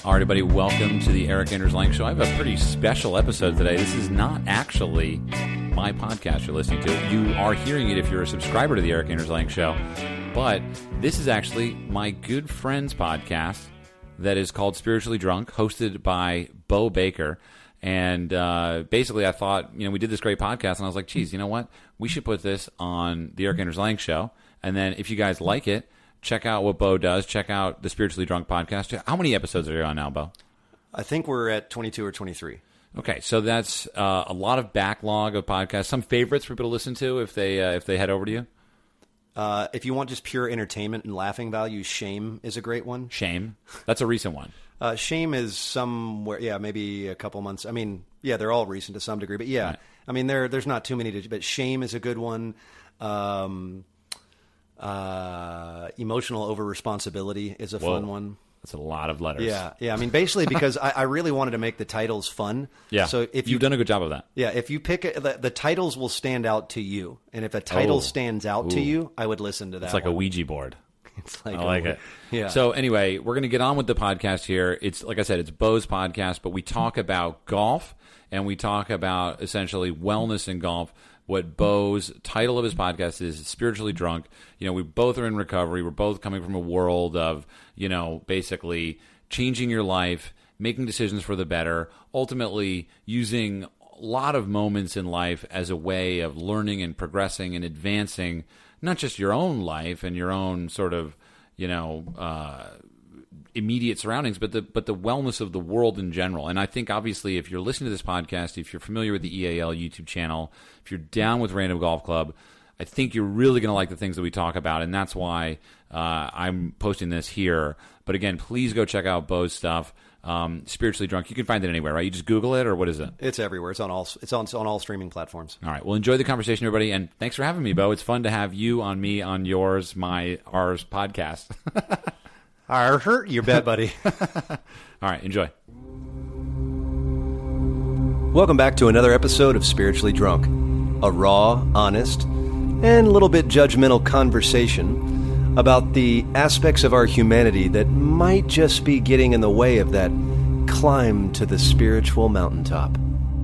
All right, everybody, welcome to the Eric Anders Lang Show. I have a pretty special episode today. This is not actually my podcast you're listening to. You are hearing it if you're a subscriber to the Eric Anders Lang Show. But this is actually my good friend's podcast that is called Spiritually Drunk, hosted by Bo Baker. And basically, I thought, we did this great podcast, and I was like, geez, you know what? We should put this on the Eric Anders Lang Show. And then if you guys like it, check out what Bo does. Check out the Spiritually Drunk podcast. How many episodes are you on now, Bo? I think we're at 22 or 23. Okay, so that's a lot of backlog of podcasts. Some favorites for people to listen to if they head over to you? If you want just pure entertainment and laughing value, Shame is a great one. Shame? That's a recent one. Shame is somewhere, maybe a couple months. I mean, they're all recent to some degree. But yeah, right. I mean, there's not too many, but Shame is a good one. Emotional over-responsibility is a fun one. That's a lot of letters. Yeah. I mean, basically because I really wanted to make the titles fun. Yeah, so if you've done a good job of that. Yeah, if you pick the titles will stand out to you. And if a title stands out to you, I would listen to that. It's like a Ouija board. It's like I like it. Yeah. So anyway, we're going to get on with the podcast here. It's like I said, it's Bo's podcast, but we talk about golf and we talk about essentially wellness in golf. What Bo's title of his podcast is Spiritually Drunk. We both are in recovery. We're both coming from a world of, basically changing your life, making decisions for the better, ultimately using a lot of moments in life as a way of learning and progressing and advancing not just your own life and your own sort of, immediate surroundings, but the wellness of the world in general. And I think, obviously, if you're listening to this podcast, if you're familiar with the EAL YouTube channel, if you're down with Random Golf Club, I think you're really going to like the things that we talk about, and that's why I'm posting this here. But again, please go check out Bo's stuff. Spiritually Drunk. You can find it anywhere, right? You just Google it, or what is it? It's everywhere. It's on all streaming platforms. All right. Well, enjoy the conversation, everybody, and thanks for having me, Bo. It's fun to have you on me on yours, ours podcast. I hurt you, bad buddy. All right, enjoy. Welcome back to another episode of Spiritually Drunk, a raw, honest, and a little bit judgmental conversation about the aspects of our humanity that might just be getting in the way of that climb to the spiritual mountaintop.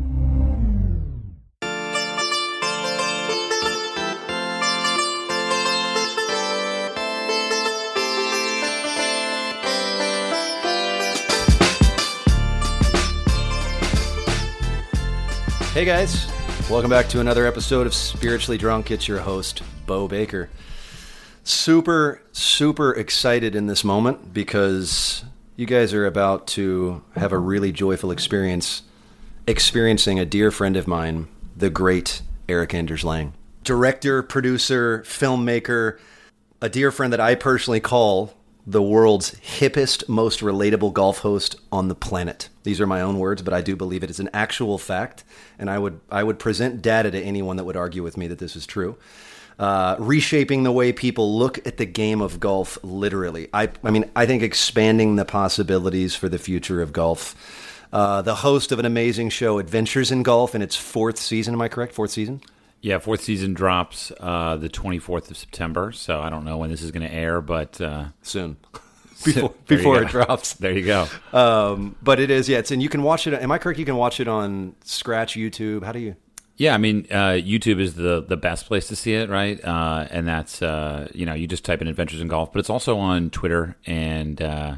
Hey guys, welcome back to another episode of Spiritually Drunk. It's your host, Bo Baker. Super, super excited in this moment because you guys are about to have a really joyful experience experiencing a dear friend of mine, the great Eric Anders Lang. Director, producer, filmmaker, a dear friend that I personally call the world's hippest, most relatable golf host on the planet. These are my own words, but I do believe it is an actual fact, and I would present data to anyone that would argue with me that this is true. Reshaping the way people look at the game of golf, literally. I think expanding the possibilities for the future of golf. The host of an amazing show, Adventures in Golf, in its 4th season. Am I correct? 4th season? Yeah, 4th season drops the 24th of September, so I don't know when this is going to air, but... soon. Before it drops. There you go. But it is, and you can watch it... Am I correct? You can watch it on Scratch, YouTube. How do you... Yeah, I mean, YouTube is the best place to see it, right? And that's, you just type in Adventures in Golf, but it's also on Twitter and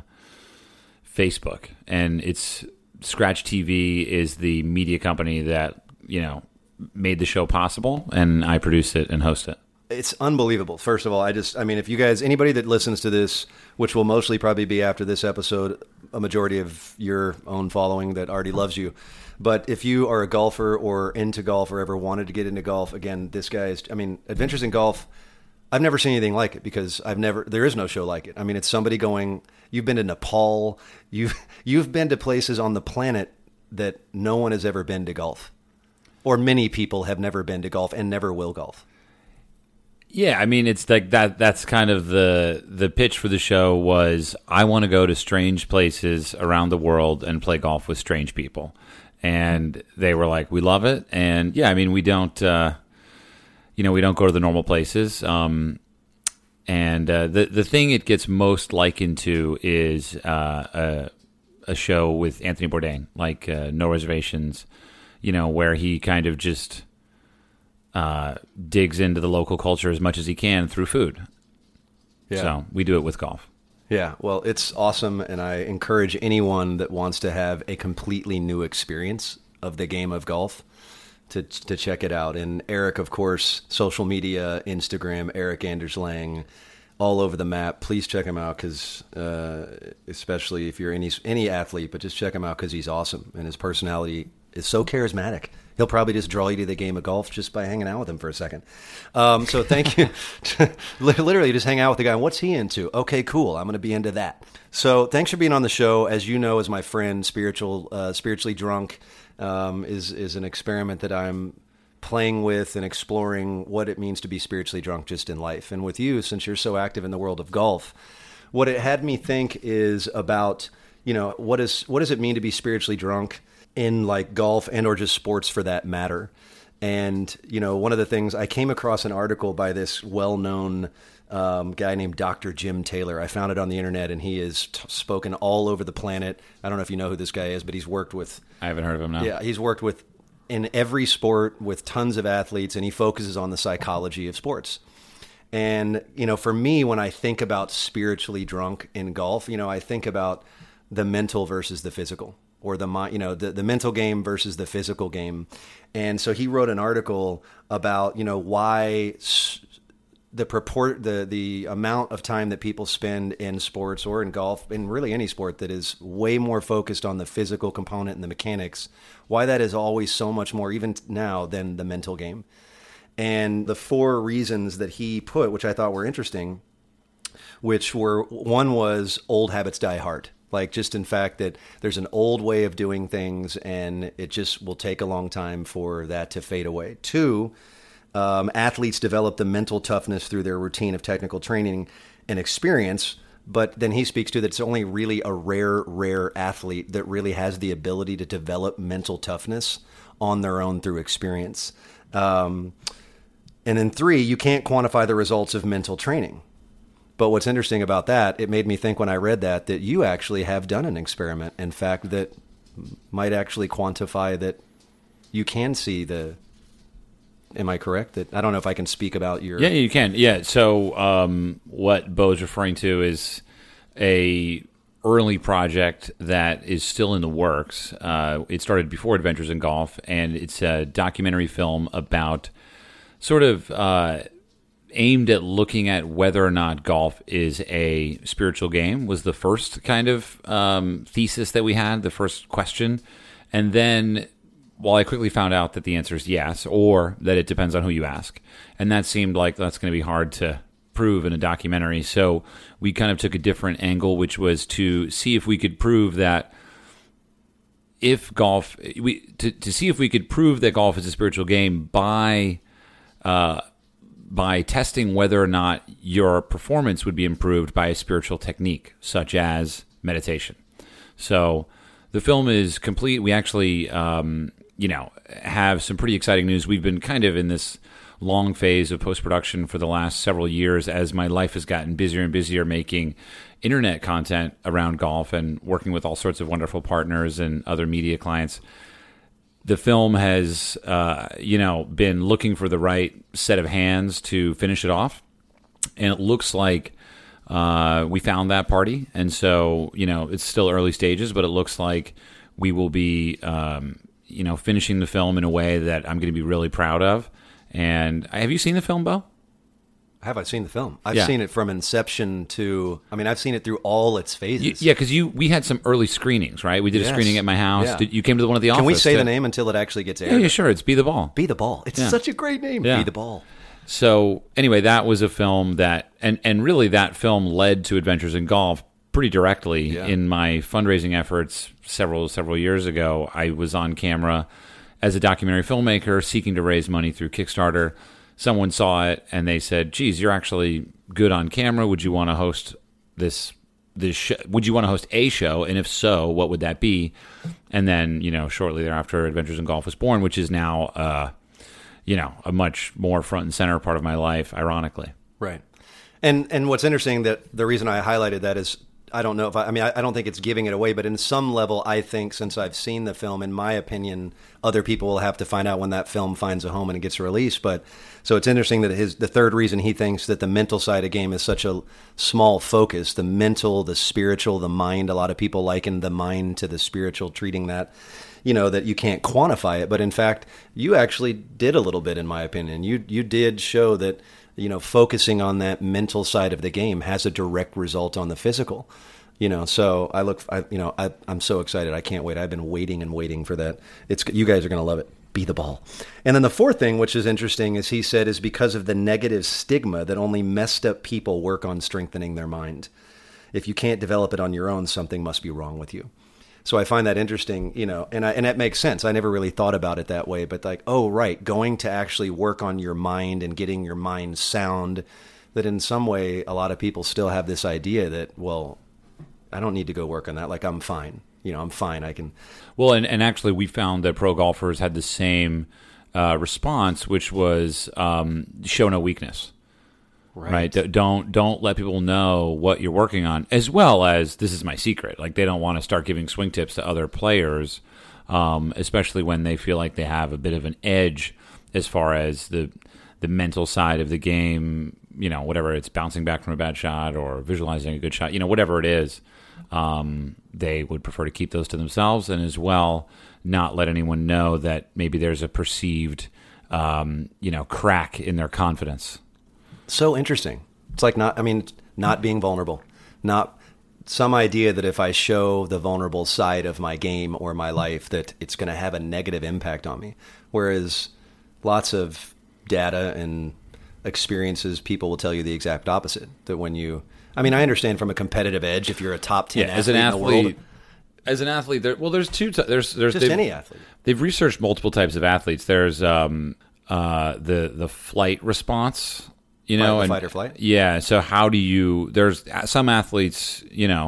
Facebook. And it's Scratch TV is the media company that, made the show possible, and I produce it and host it. It's unbelievable. First of all, if you guys, anybody that listens to this, which will mostly probably be after this episode, a majority of your own following that already loves you. But if you are a golfer or into golf or ever wanted to get into golf, again, this guy is, Adventures in Golf, I've never seen anything like it because there is no show like it. It's somebody going, you've been to Nepal, you've been to places on the planet that no one has ever been to golf. Or many people have never been to golf and never will golf. Yeah, it's like that. That's kind of the pitch for the show was I want to go to strange places around the world and play golf with strange people. And they were like, we love it. And yeah, we don't, we don't go to the normal places. And the thing it gets most likened to is a a show with Anthony Bourdain, like No Reservations, where he kind of just digs into the local culture as much as he can through food. Yeah. So we do it with golf. Yeah, well, it's awesome, and I encourage anyone that wants to have a completely new experience of the game of golf to check it out. And Eric, of course, social media, Instagram, Eric Anders Lang, all over the map. Please check him out, because especially if you're any athlete, but just check him out because he's awesome, and his personality is so charismatic. He'll probably just draw you to the game of golf just by hanging out with him for a second. So thank you. Literally just hang out with the guy. What's he into? Okay, cool. I'm going to be into that. So thanks for being on the show. As you know, as my friend, Spiritually Drunk is an experiment that I'm playing with and exploring what it means to be spiritually drunk just in life. And with you, since you're so active in the world of golf, what it had me think is about, what does it mean to be spiritually drunk in like golf and or just sports for that matter. And, one of the things, I came across an article by this well-known guy named Dr. Jim Taylor. I found it on the internet, and he is spoken all over the planet. I don't know if you know who this guy is, but he's worked with... I haven't heard of him, no. Yeah, he's worked with in every sport with tons of athletes, and he focuses on the psychology of sports. And, for me, when I think about spiritually drunk in golf, I think about the mental versus the physical. Or the mental game versus the physical game. And so he wrote an article about, why the amount of time that people spend in sports or in golf, and really any sport that is way more focused on the physical component and the mechanics, why that is always so much more, even now, than the mental game. And the 4 reasons that he put, which I thought were interesting, one was old habits die hard. Like just in fact that there's an old way of doing things, and it just will take a long time for that to fade away. 2, athletes develop the mental toughness through their routine of technical training and experience. But then he speaks to that it's only really a rare athlete that really has the ability to develop mental toughness on their own through experience. And then 3, you can't quantify the results of mental training. But what's interesting about that, it made me think when I read that you actually have done an experiment, in fact, that might actually quantify that you can see the... Am I correct? That I don't know if I can speak about your... Yeah, you can. Yeah, so what Bo's referring to is a early project that is still in the works. It started before Adventures in Golf, and it's a documentary film about sort of... aimed at looking at whether or not golf is a spiritual game was the first kind of thesis that we had, the first question. And then, I quickly found out that the answer is yes, or that it depends on who you ask. And that seemed like that's going to be hard to prove in a documentary. So we kind of took a different angle, which was to see if we could prove that to see if we could prove that golf is a spiritual game by testing whether or not your performance would be improved by a spiritual technique, such as meditation. So the film is complete. We actually, have some pretty exciting news. We've been kind of in this long phase of post-production for the last several years as my life has gotten busier and busier making internet content around golf and working with all sorts of wonderful partners and other media clients. The film has, been looking for the right set of hands to finish it off, and it looks like we found that party. And so, it's still early stages, but it looks like we will be, finishing the film in a way that I'm going to be really proud of. And have you seen the film, Bo? Have I seen the film? I've seen it from inception to... I've seen it through all its phases. Because we had some early screenings, right? We did a screening at my house. Yeah. You came to one of the office. Can we say the name until it actually gets aired? Yeah, sure. It's Be the Ball. Be the Ball. It's such a great name. Yeah. Be the Ball. So anyway, that was a film that... And really that film led to Adventures in Golf pretty directly. In my fundraising efforts several years ago. I was on camera as a documentary filmmaker seeking to raise money through Kickstarter. Someone saw it and they said, "Geez, you're actually good on camera. Would you want to host this show? Would you want to host a show? And if so, what would that be?" And then, shortly thereafter, Adventures in Golf was born, which is now, a much more front and center part of my life, ironically. Right. And what's interesting that the reason I highlighted that is I don't know if I don't think it's giving it away, but in some level, I think since I've seen the film, in my opinion, other people will have to find out when that film finds a home and it gets released. But so it's interesting that the third reason he thinks that the mental side of game is such a small focus, the mental, the spiritual, the mind. A lot of people liken the mind to the spiritual, treating that, that you can't quantify it. But in fact, you actually did a little bit, in my opinion. You did show that, focusing on that mental side of the game has a direct result on the physical. So I'm so excited. I can't wait. I've been waiting and waiting for that. You guys are going to love it. Be the ball. And then the fourth thing, which is interesting, is he said is because of the negative stigma that only messed up people work on strengthening their mind. If you can't develop it on your own, something must be wrong with you. So I find that interesting, and that makes sense. I never really thought about it that way, but oh, right, going to actually work on your mind and getting your mind sound, that in some way, a lot of people still have this idea that, well, I don't need to go work on that. Like, I'm fine. I'm fine. I can. Well, and actually we found that pro golfers had the same response, which was show no weakness. Right. Don't let people know what you're working on, as well as this is my secret. Like, they don't want to start giving swing tips to other players, especially when they feel like they have a bit of an edge as far as the mental side of the game. Whatever it's bouncing back from a bad shot or visualizing a good shot. Whatever it is, they would prefer to keep those to themselves, and as well not let anyone know that maybe there's a perceived crack in their confidence. So interesting. It's like not being vulnerable, not some idea that if I show the vulnerable side of my game or my life, that it's going to have a negative impact on me. Whereas lots of data and experiences, people will tell you the exact opposite. That when I understand from a competitive edge, if you're a top 10 athlete as an athlete, in the world. As an athlete, there's two. There's just any athlete. They've researched multiple types of athletes. There's the flight response. Fight or flight? Yeah. So how do there's some athletes,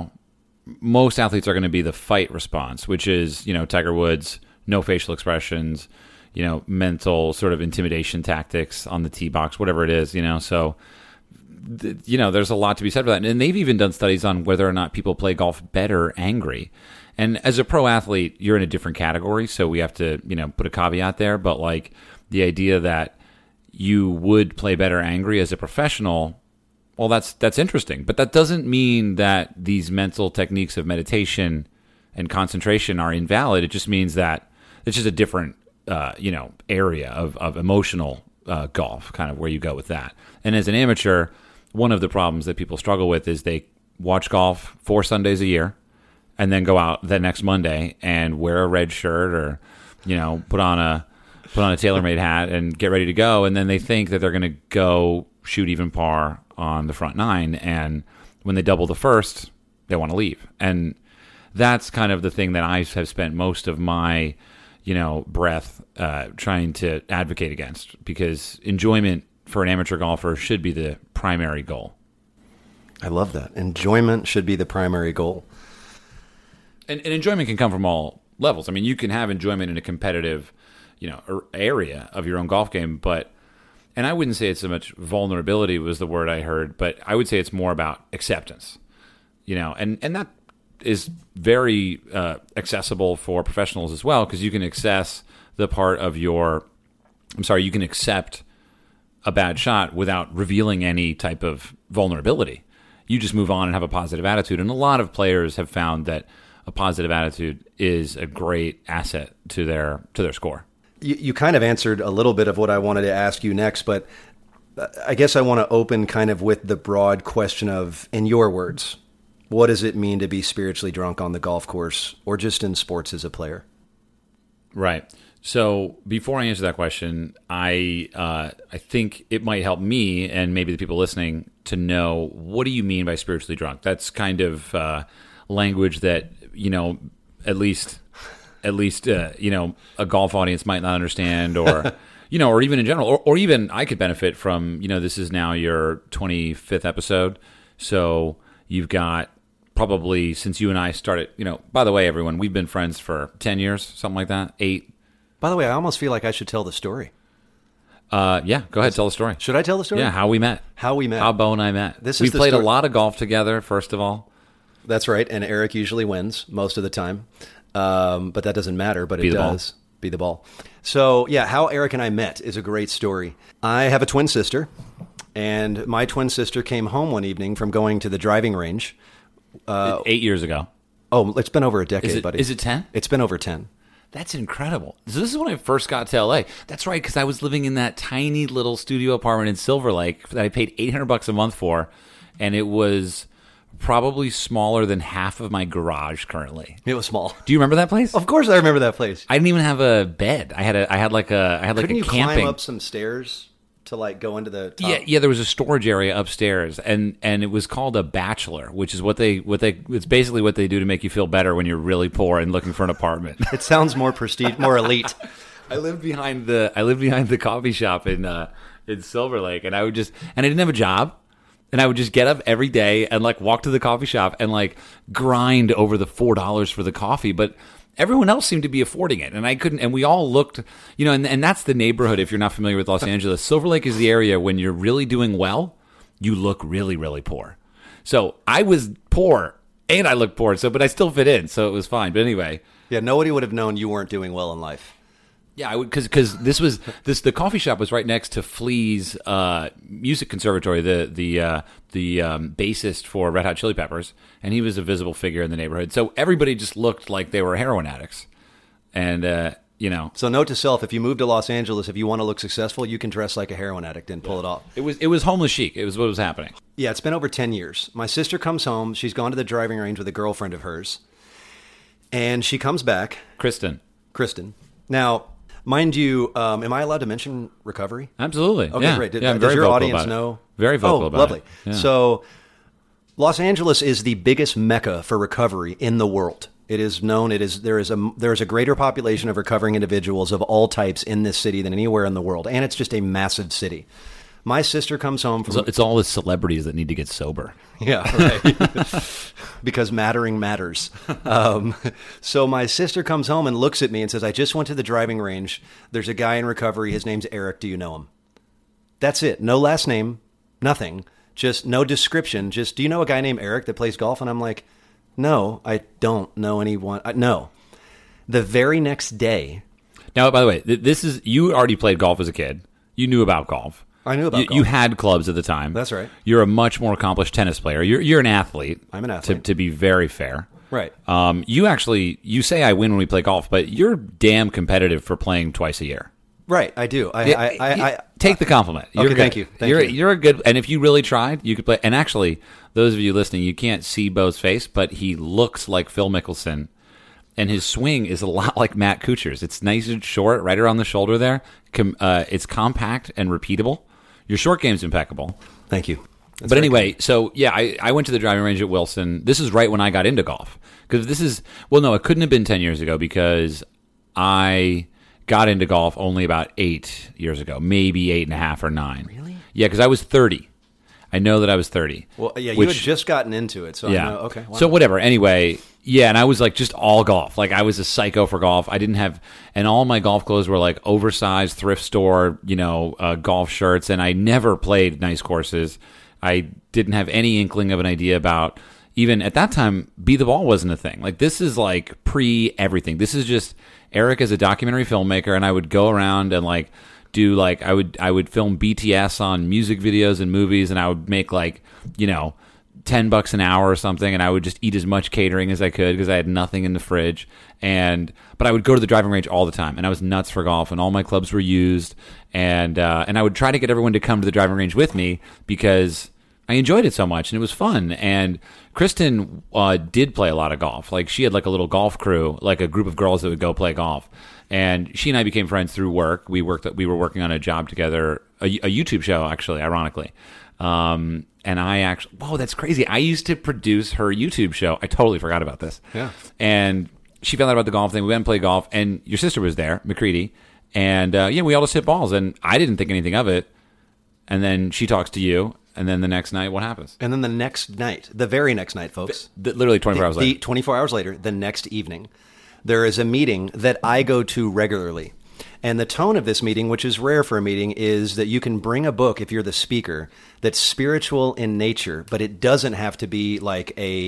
most athletes are going to be the fight response, which is, Tiger Woods, no facial expressions, mental sort of intimidation tactics on the tee box, whatever it is, so, there's a lot to be said for that. And they've even done studies on whether or not people play golf better angry. And as a pro athlete, you're in a different category. So we have to, put a caveat there. But like the idea that you would play better angry as a professional, well, that's interesting. But that doesn't mean that these mental techniques of meditation and concentration are invalid. It just means that it's just a different, area of emotional golf, kind of where you go with that. And as an amateur, one of the problems that people struggle with is they watch golf 4 Sundays a year and then go out the next Monday and wear a red shirt or, put on a TaylorMade hat and get ready to go, and then they think that they're going to go shoot even par on the front 9, and when they double the first, they want to leave. And that's kind of the thing that I have spent most of my, breath trying to advocate against, because enjoyment for an amateur golfer should be the primary goal. I love that. Enjoyment should be the primary goal. And enjoyment can come from all levels. You can have enjoyment in a competitive area of your own golf game, and I wouldn't say it's so much vulnerability was the word I heard, but I would say it's more about acceptance, and that is very accessible for professionals as well, because you can access the part of you can accept a bad shot without revealing any type of vulnerability. You just move on and have a positive attitude, and a lot of players have found that a positive attitude is a great asset to their score. You kind of answered a little bit of what I wanted to ask you next, but I guess I want to open kind of with the broad question of, in your words, what does it mean to be spiritually drunk on the golf course or just in sports as a player? Right. So before I answer that question, I think it might help me and maybe the people listening to know, what do you mean by spiritually drunk? That's kind of language that, at least a golf audience might not understand, or or even in general, or even I could benefit from. This is now your 25th episode, so you've got probably, since you and I started. By the way, everyone, we've been friends for 10 years, something like that, 8. By the way, I almost feel like I should tell the story. Yeah, go ahead, tell the story. Should I tell the story? Yeah, how we met. How Bo and I met. We played a lot of golf together. First of all. That's right. And Eric usually wins most of the time. But that doesn't matter, but it does. Be the ball. So, yeah, how Eric and I met is a great story. I have a twin sister, and my twin sister came home one evening from going to the driving range. 8 years ago. Oh, it's been over a decade, buddy. Is it 10? It's been over 10. That's incredible. So this is when I first got to LA. That's right, because I was living in that tiny little studio apartment in Silver Lake that I paid $800 a month for, and it was probably smaller than half of my garage currently. It was small. Do you remember that place? Of course, I remember that place. I didn't even have a bed. I had like a Couldn't you camping. climb up some stairs to like go into the top? Yeah. There was a storage area upstairs, and it was called a bachelor, which is it's basically what they do to make you feel better when you're really poor and looking for an apartment. It sounds more prestige, more elite. I lived behind the coffee shop in Silver Lake, and I didn't have a job. And I would just get up every day and like walk to the coffee shop and like grind over the $4 for the coffee. But everyone else seemed to be affording it. And I couldn't, and we all looked, and that's the neighborhood. If you're not familiar with Los Angeles, Silver Lake is the area when you're really doing well, you look really, really poor. So I was poor and I looked poor. But I still fit in. So it was fine. But anyway. Yeah. Nobody would have known you weren't doing well in life. Yeah, I would, because the coffee shop was right next to Flea's music conservatory, the bassist for Red Hot Chili Peppers, and he was a visible figure in the neighborhood. So everybody just looked like they were heroin addicts, and So note to self: if you move to Los Angeles, if you want to look successful, you can dress like a heroin addict and pull it off. It was homeless chic. It was what was happening. Yeah, it's been over 10 years. My sister comes home. She's gone to the driving range with a girlfriend of hers, and she comes back. Kristen. Now. Mind you, am I allowed to mention recovery? Absolutely. Okay, yeah. great. Yeah, I'm Does very your vocal audience about know? Very vocal about lovely. it. Yeah. So, Los Angeles is the biggest mecca for recovery in the world. It is known. There is a greater population of recovering individuals of all types in this city than anywhere in the world, and it's just a massive city. My sister comes home from... It's all the celebrities that need to get sober. Yeah, right. Because mattering matters. So my sister comes home and looks at me and says, I just went to the driving range. There's a guy in recovery. His name's Eric. Do you know him? That's it. No last name, nothing. Just no description. Just, do you know a guy named Eric that plays golf? And I'm like, no, I don't know anyone. No. The very next day... Now, by the way, you already played golf as a kid. You knew about golf. I knew about golf. You had clubs at the time. That's right. You're a much more accomplished tennis player. You're an athlete. I'm an athlete. To be very fair. Right. You say I win when we play golf, but you're damn competitive for playing twice a year. Right, I do. I take the compliment. You're okay, good. thank you. You're a good, and if you really tried, you could play. And actually, those of you listening, you can't see Bo's face, but he looks like Phil Mickelson. And his swing is a lot like Matt Kuchar's. It's nice and short, right around the shoulder there. It's compact and repeatable. Your short game's impeccable. Thank you. But anyway, so yeah, I went to the driving range at Wilson. This is right when I got into golf. Because it couldn't have been 10 years ago because I got into golf only about 8 years ago, maybe 8.5 or 9. Really? Yeah, because I was 30. I know that I was 30. Well, yeah, you had just gotten into it, so yeah. I know. Okay. Wow. So whatever. Anyway, yeah, and I was like just all golf. Like I was a psycho for golf. I didn't have, and all my golf clothes were like oversized thrift store, golf shirts, and I never played nice courses. I didn't have any inkling of an idea about, even at that time, Be the Ball wasn't a thing. Like this is like pre everything. This is just Eric as a documentary filmmaker, and I would go around and like do like I would film BTS on music videos and movies, and I would make like $10 an hour or something, and I would just eat as much catering as I could because I had nothing in the fridge. But I would go to the driving range all the time, and I was nuts for golf, and all my clubs were used, and I would try to get everyone to come to the driving range with me because I enjoyed it so much, and it was fun. And Kristen did play a lot of golf. Like she had like a little golf crew, like a group of girls that would go play golf. And she and I became friends through work. We were working on a job together, a YouTube show, actually, ironically. And that's crazy. I used to produce her YouTube show. I totally forgot about this. Yeah. And she found out about the golf thing. We went and played golf, and your sister was there, McCready. And we all just hit balls, and I didn't think anything of it. And then she talks to you, and then the next night, what happens? And then the next night, the very next night, folks. Literally 24 hours later. 24 hours later, the next evening, there is a meeting that I go to regularly. And the tone of this meeting, which is rare for a meeting, is that you can bring a book, if you're the speaker, that's spiritual in nature, but it doesn't have to be like a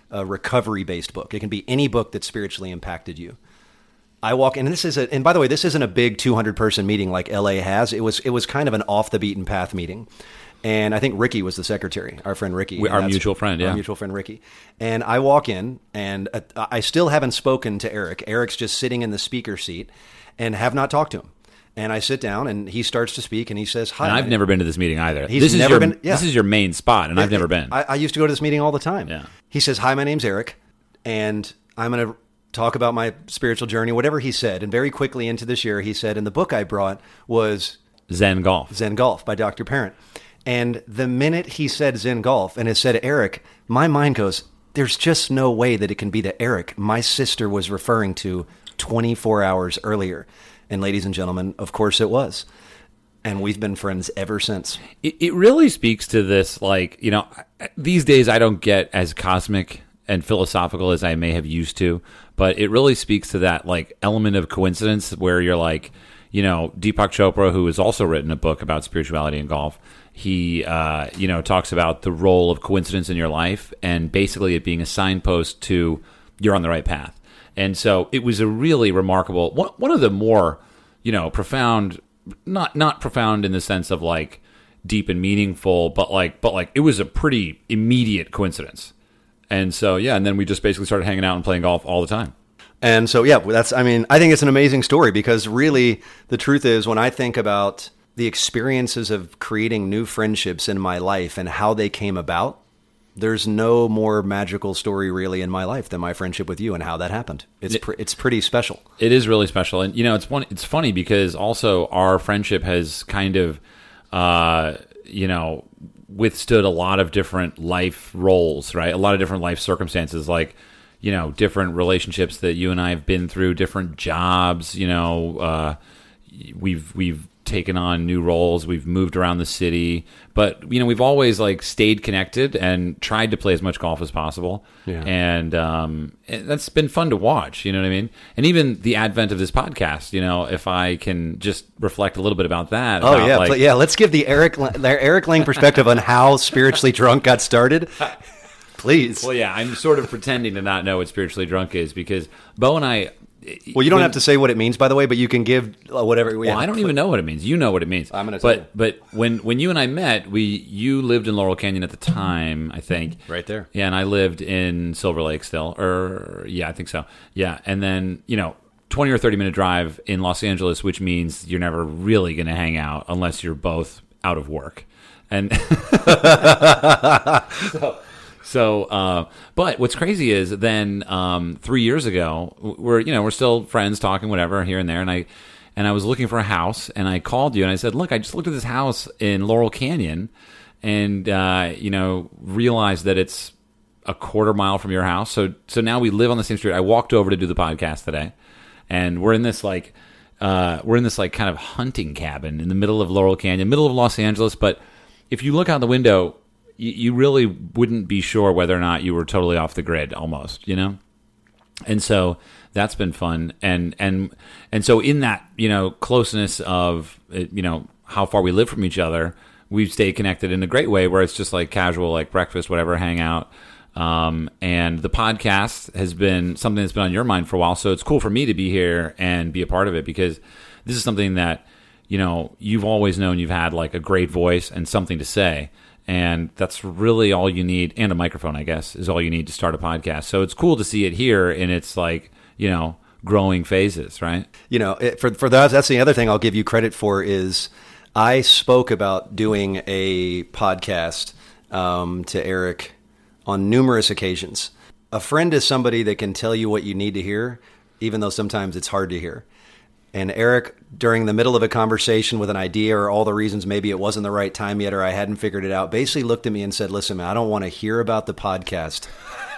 a recovery-based book. It can be any book that spiritually impacted you. I walk in, and by the way, this isn't a big 200-person meeting like LA has. It was kind of an off-the-beaten-path meeting. And I think Ricky was the secretary, our friend Ricky. Our mutual friend, yeah. Our mutual friend Ricky. And I walk in, and I still haven't spoken to Eric. Eric's just sitting in the speaker seat and have not talked to him. And I sit down, and he starts to speak, and he says, hi. And I've never been to this meeting either. This is your main spot, and I've never been. I used to go to this meeting all the time. Yeah. He says, hi, my name's Eric, and I'm going to talk about my spiritual journey, whatever he said. And very quickly into this year, he said, and the book I brought was Zen Golf. Zen Golf by Dr. Parent. And the minute he said Zen Golf and it said Eric, my mind goes, there's just no way that it can be the Eric my sister was referring to 24 hours earlier. And ladies and gentlemen, of course it was. And we've been friends ever since. It really speaks to this, like, you know, these days I don't get as cosmic and philosophical as I may have used to, but it really speaks to that, like, element of coincidence where you're like, you know, Deepak Chopra, who has also written a book about spirituality and golf, he, talks about the role of coincidence in your life and basically it being a signpost to you're on the right path. And so it was a really remarkable, one of the more, you know, profound, not profound in the sense of like deep and meaningful, but like it was a pretty immediate coincidence. And so, yeah, and then we just basically started hanging out and playing golf all the time. And so, yeah, I think it's an amazing story because really the truth is when I think about the experiences of creating new friendships in my life and how they came about, there's no more magical story really in my life than my friendship with you and how that happened. It's pretty special. It is really special. And, you know, it's funny because also our friendship has kind of, withstood a lot of different life roles, right? A lot of different life circumstances, like, you know, different relationships that you and I have been through, different jobs, you know, we've taken on new roles, we've moved around the city, but, you know, we've always like stayed connected and tried to play as much golf as possible. Yeah. And that's been fun to watch, you know what I mean? And even the advent of this podcast, you know, if I can just reflect a little bit about that. Oh, yeah. Let's give the Eric Lang perspective on how Spiritually Drunk got started. Please. Well, yeah, I'm sort of pretending to not know what Spiritually Drunk is because Bo and I... Well, you don't have to say what it means, by the way, but you can give whatever. Well, I don't even know what it means. You know what it means. I'm going to tell you. But when you and I met, you lived in Laurel Canyon at the time, I think. Right there. Yeah, and I lived in Silver Lake still. I think so. Yeah, and then, you know, 20 or 30-minute drive in Los Angeles, which means you're never really going to hang out unless you're both out of work. And but what's crazy is then 3 years ago, we're still friends talking, whatever, here and there. And I was looking for a house and I called you and I said, look, I just looked at this house in Laurel Canyon and, realized that it's a quarter mile from your house. So now we live on the same street. I walked over to do the podcast today and we're in this kind of hunting cabin in the middle of Laurel Canyon, middle of Los Angeles. But if you look out the window, you really wouldn't be sure whether or not you were totally off the grid almost, you know? And so that's been fun. And so in that, you know, closeness of, you know, how far we live from each other, we've stayed connected in a great way where it's just like casual, like breakfast, whatever, hang out. And the podcast has been something that's been on your mind for a while. So it's cool for me to be here and be a part of it because this is something that, you know, you've always known you've had like a great voice and something to say. And that's really all you need, and a microphone, I guess, is all you need to start a podcast. So it's cool to see it here in its, like, you know, growing phases, right? You know, for that's the other thing I'll give you credit for is I spoke about doing a podcast to Eric on numerous occasions. A friend is somebody that can tell you what you need to hear, even though sometimes it's hard to hear. And Eric, during the middle of a conversation with an idea or all the reasons maybe it wasn't the right time yet or I hadn't figured it out, basically looked at me and said, listen, man, I don't want to hear about the podcast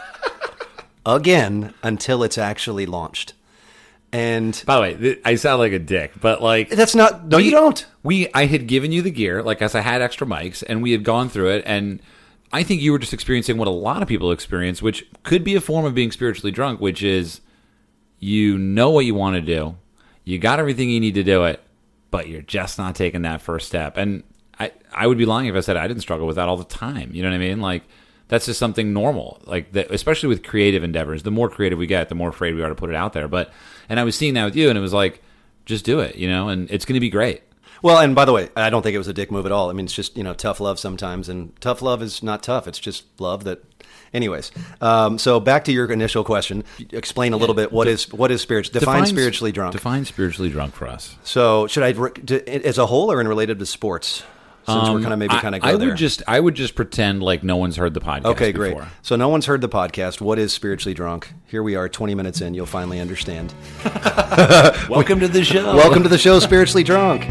again until it's actually launched. And by the way, I sound like a dick, but like... That's not... No, you don't. I had given you the gear, like as I had extra mics, and we had gone through it, and I think you were just experiencing what a lot of people experience, which could be a form of being spiritually drunk, which is you know what you want to do. You got everything you need to do it, but you're just not taking that first step. And I would be lying if I said I didn't struggle with that all the time. You know what I mean? Like That's just something normal, like that, especially with creative endeavors. The more creative we get, the more afraid we are to put it out there. And I was seeing that with you, and it was like, just do it, and it's going to be great. Well, and by the way, I don't think it was a dick move at all. I mean, it's just, tough love sometimes, and tough love is not tough. It's just love that. Anyways, so back to your initial question. Explain a little bit what is spiritual. Define spiritually drunk. Define spiritually drunk for us. So should I, as a whole or in related to sports? Since we're kind of go there. I would just pretend like no one's heard the podcast. Okay, great. Before. So no one's heard the podcast. What is spiritually drunk? Here we are, 20 minutes in. You'll finally understand. Welcome to the show. Welcome to the show, Spiritually Drunk.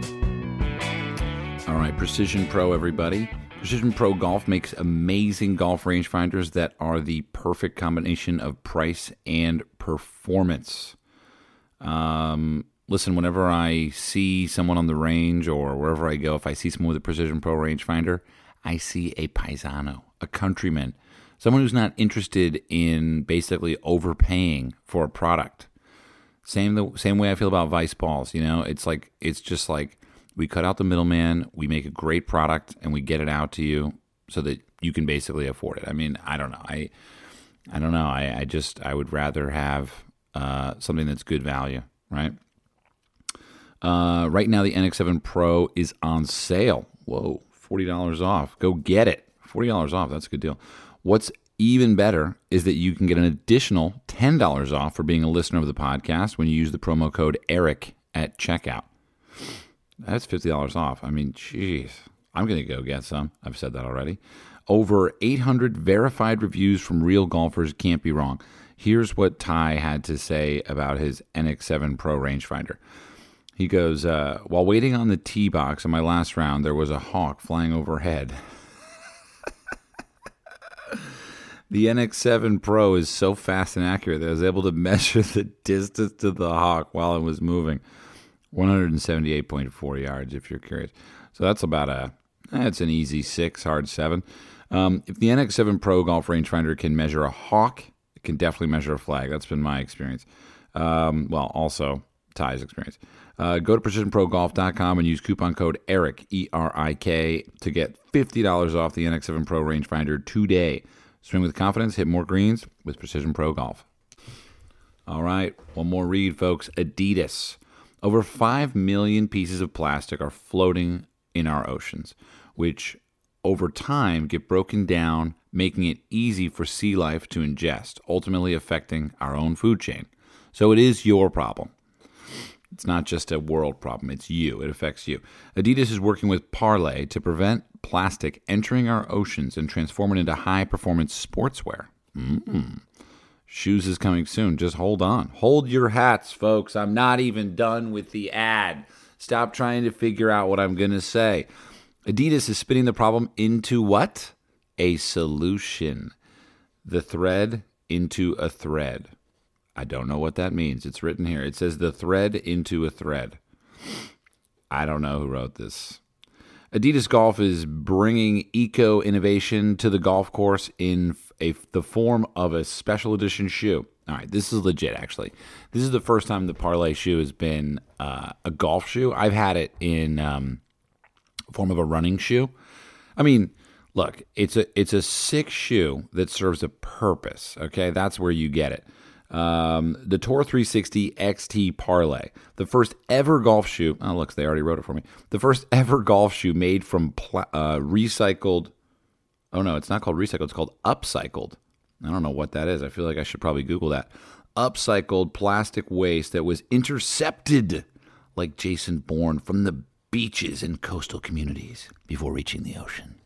All right, Precision Pro, everybody. Precision Pro Golf makes amazing golf rangefinders that are the perfect combination of price and performance. Listen, whenever I see someone on the range or wherever I go, if I see someone with a Precision Pro rangefinder, I see a paisano, a countryman, someone who's not interested in basically overpaying for a product. Same way I feel about Vice balls. It's just like we cut out the middleman, we make a great product, and we get it out to you so that you can basically afford it. I mean, I don't know. I don't know. I would rather have something that's good value, right? Right now, the NX7 Pro is on sale. Whoa, $40 off. Go get it. $40 off. That's a good deal. What's even better is that you can get an additional $10 off for being a listener of the podcast when you use the promo code ERIC at checkout. That's $50 off. I mean, jeez. I'm going to go get some. I've said that already. Over 800 verified reviews from real golfers. Can't be wrong. Here's what Ty had to say about his NX7 Pro rangefinder. He goes, while waiting on the tee box on my last round, there was a hawk flying overhead. The NX7 Pro is so fast and accurate that I was able to measure the distance to the hawk while it was moving. 178.4 yards, if you're curious. So that's about that's an easy 6, hard 7. If the NX7 Pro golf rangefinder can measure a hawk, it can definitely measure a flag. That's been my experience. Also Ty's experience. Go to PrecisionProGolf.com and use coupon code ERIC, E-R-I-K, to get $50 off the NX7 Pro rangefinder today. Swing with confidence, hit more greens with Precision Pro Golf. All right, one more read, folks. Adidas. Over 5 million pieces of plastic are floating in our oceans, which over time get broken down, making it easy for sea life to ingest, ultimately affecting our own food chain. So it is your problem. It's not just a world problem. It's you. It affects you. Adidas is working with Parlay to prevent plastic entering our oceans and transform it into high-performance sportswear. Shoes is coming soon. Just hold on. Hold your hats, folks. I'm not even done with the ad. Stop trying to figure out what I'm going to say. Adidas is spinning the problem into what? A solution. The thread into a thread. I don't know what that means. It's written here. It says the thread into a thread. I don't know who wrote this. Adidas Golf is bringing eco-innovation to the golf course in the form of a special edition shoe. All right, this is legit, actually. This is the first time the Parlay shoe has been a golf shoe. I've had it in form of a running shoe. I mean, look, it's a sick shoe that serves a purpose, okay? That's where you get it. The Tour 360 XT Parlay, the first ever golf shoe. Oh, look, they already wrote it for me. The first ever golf shoe made from recycled. Oh, no, it's not called recycled. It's called upcycled. I don't know what that is. I feel like I should probably Google that. Upcycled plastic waste that was intercepted like Jason Bourne from the beaches and coastal communities before reaching the ocean.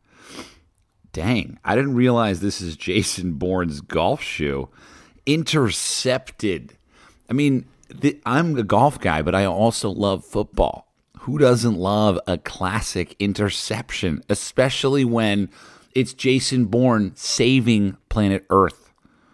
Dang, I didn't realize this is Jason Bourne's golf shoe. Intercepted. I mean, I'm a golf guy, but I also love football. Who doesn't love a classic interception, especially when it's Jason Bourne saving planet Earth?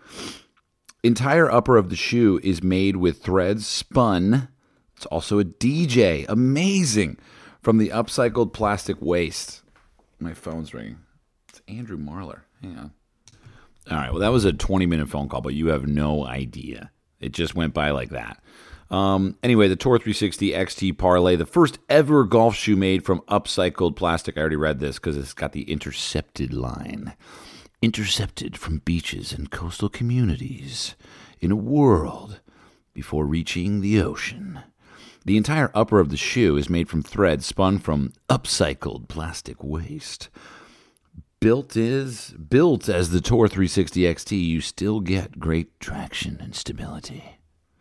Entire upper of the shoe is made with threads spun. It's also a DJ. Amazing. From the upcycled plastic waste. My phone's ringing. It's Andrew Marler. Hang on. All right, well, that was a 20-minute phone call, but you have no idea. It just went by like that. Anyway, the Tour 360 XT Parlay, the first ever golf shoe made from upcycled plastic. I already read this because it's got the intercepted line. Intercepted from beaches and coastal communities in a world before reaching the ocean. The entire upper of the shoe is made from thread spun from upcycled plastic waste. Built as the Tour 360 XT, you still get great traction and stability.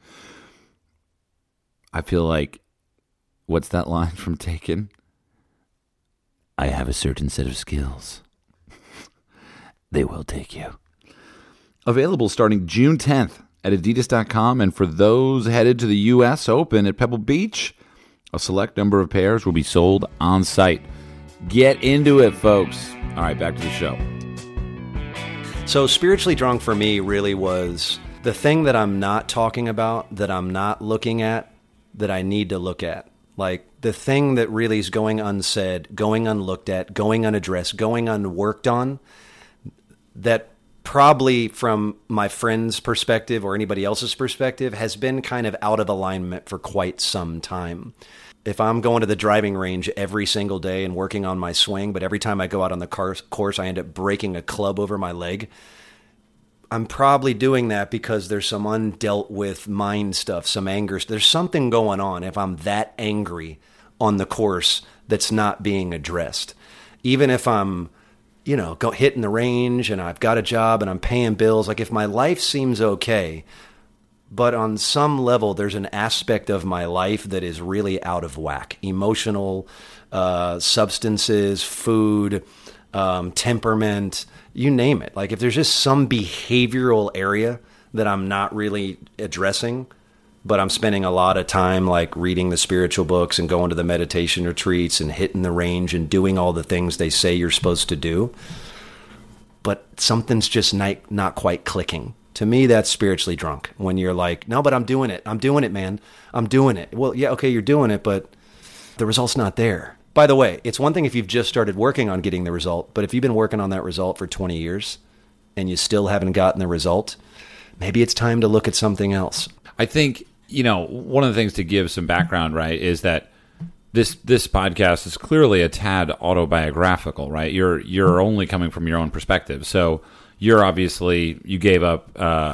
I feel like, what's that line from Taken? I have a certain set of skills. They will take you. Available starting June 10th at Adidas.com, and for those headed to the U.S. Open at Pebble Beach, a select number of pairs will be sold on site. Get into it, folks. All right, back to the show. So Spiritually Drunk for me really was the thing that I'm not talking about, that I'm not looking at, that I need to look at. Like the thing that really is going unsaid, going unlooked at, going unaddressed, going unworked on, that probably from my friend's perspective or anybody else's perspective has been kind of out of alignment for quite some time. If I'm going to the driving range every single day and working on my swing, but every time I go out on the course, I end up breaking a club over my leg, I'm probably doing that because there's some undealt with mind stuff, some anger. There's something going on if I'm that angry on the course that's not being addressed. Even if I'm, hitting the range and I've got a job and I'm paying bills, like if my life seems okay, but on some level there's an aspect of my life that is really out of whack. Emotional, substances, food, temperament, you name it. Like if there's just some behavioral area that I'm not really addressing, but I'm spending a lot of time like reading the spiritual books and going to the meditation retreats and hitting the range and doing all the things they say you're supposed to do, but something's just not quite clicking. To me, that's spiritually drunk. When you're like, no, but I'm doing it. I'm doing it, man. I'm doing it. Well, yeah, okay, you're doing it, but the result's not there. By the way, it's one thing if you've just started working on getting the result, but if you've been working on that result for 20 years and you still haven't gotten the result, maybe it's time to look at something else. I think, one of the things to give some background, right, is that this podcast is clearly a tad autobiographical, right? You're only coming from your own perspective. So you're obviously, you gave up,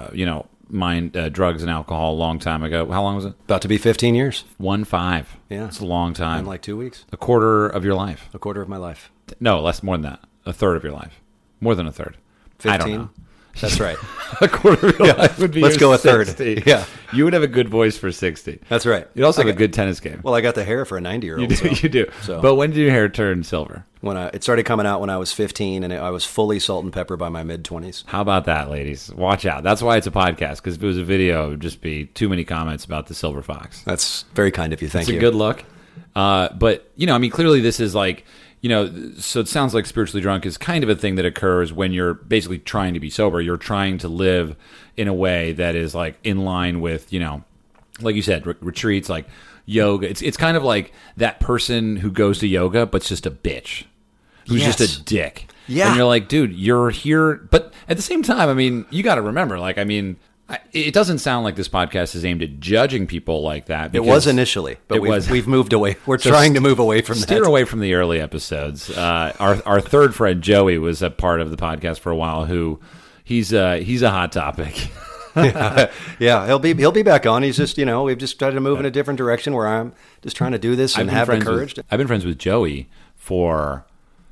drugs and alcohol a long time ago. How long was it? About to be 15 years. 15. Yeah. It's a long time. In like 2 weeks. A quarter of your life. A quarter of my life. No, more than that. A third of your life. More than a third. 15? I don't know. That's right. A quarter of your life would be Let's go a 60. third. Yeah. You would have a good voice for 60. That's right. You'd also have a good tennis game. Well, I got the hair for a 90-year-old. You do. So. But when did your hair turn silver? It started coming out when I was 15, and I was fully salt and pepper by my mid-20s. How about that, ladies? Watch out. That's why it's a podcast, because if it was a video, it would just be too many comments about the silver fox. That's very kind of you. Thank you. It's a good look. But, clearly this is like, so it sounds like spiritually drunk is kind of a thing that occurs when you're basically trying to be sober. You're trying to live in a way that is like in line with, like you said, retreats, like yoga. It's kind of like that person who goes to yoga, but it's just a bitch. Who's just a dick. Yeah. And you're like, dude, you're here. But at the same time, you got to remember, it doesn't sound like this podcast is aimed at judging people like that. It was initially, but we've moved away. We're trying to move away from that. Steer away from the early episodes. Our third friend, Joey, was a part of the podcast for a while, he's a hot topic. Yeah, he'll be back on. He's just, we've just tried to move in a different direction where I'm just trying to do this and have the courage. I've been friends with Joey for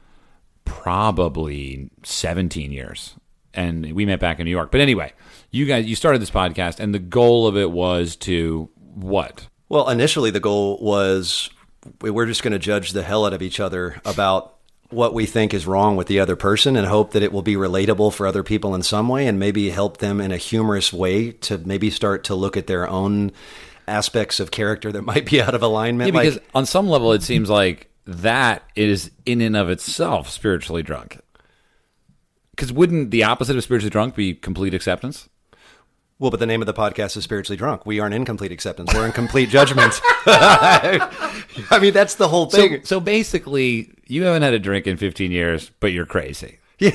probably 17 years. And we met back in New York. But anyway, you started this podcast, and the goal of it was to what? Well, initially the goal was we're just going to judge the hell out of each other about what we think is wrong with the other person and hope that it will be relatable for other people in some way and maybe help them in a humorous way to maybe start to look at their own aspects of character that might be out of alignment. Yeah, because on some level it seems like that is in and of itself spiritually drunk. Because wouldn't the opposite of spiritually drunk be complete acceptance? Well, but the name of the podcast is Spiritually Drunk. We aren't in complete acceptance. We're in complete judgment. That's the whole thing. So basically, you haven't had a drink in 15 years, but you're crazy. Yeah,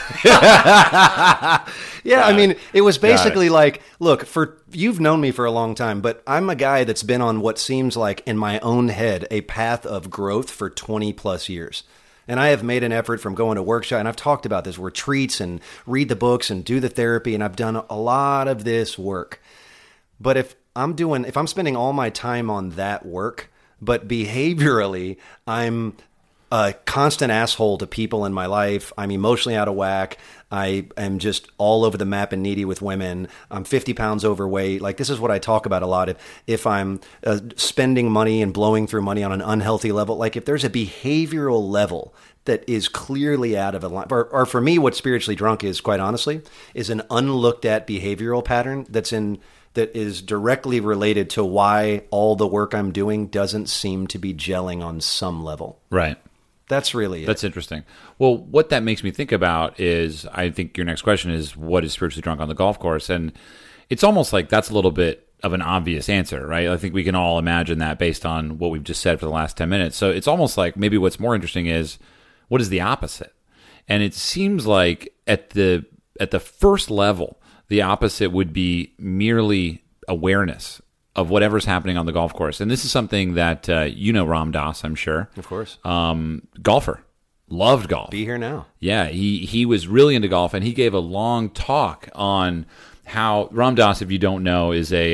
I mean, it was basically like, look, you've known me for a long time, but I'm a guy that's been on what seems like, in my own head, a path of growth for 20 plus years. And I have made an effort from going to workshop, and I've talked about this, retreats and read the books and do the therapy, and I've done a lot of this work. But if I'm spending all my time on that work, but behaviorally, I'm a constant asshole to people in my life. I'm emotionally out of whack. I am just all over the map and needy with women. I'm 50 pounds overweight. Like, this is what I talk about a lot. If I'm spending money and blowing through money on an unhealthy level, like if there's a behavioral level that is clearly out of line, or for me, what spiritually drunk is, quite honestly, is an unlooked at behavioral pattern that is directly related to why all the work I'm doing doesn't seem to be gelling on some level. Right. That's really it. That's interesting. Well, what that makes me think about is, I think your next question is, what is spiritually drunk on the golf course? And it's almost like that's a little bit of an obvious answer, right? I think we can all imagine that based on what we've just said for the last 10 minutes. So it's almost like maybe what's more interesting is, what is the opposite? And it seems like at the first level, the opposite would be merely awareness of whatever's happening on the golf course. And this is something that Ram Dass, I'm sure. Of course. Golfer. Loved golf. Be here now. Yeah, he was really into golf, and he gave a long talk on how Ram Dass, if you don't know, is he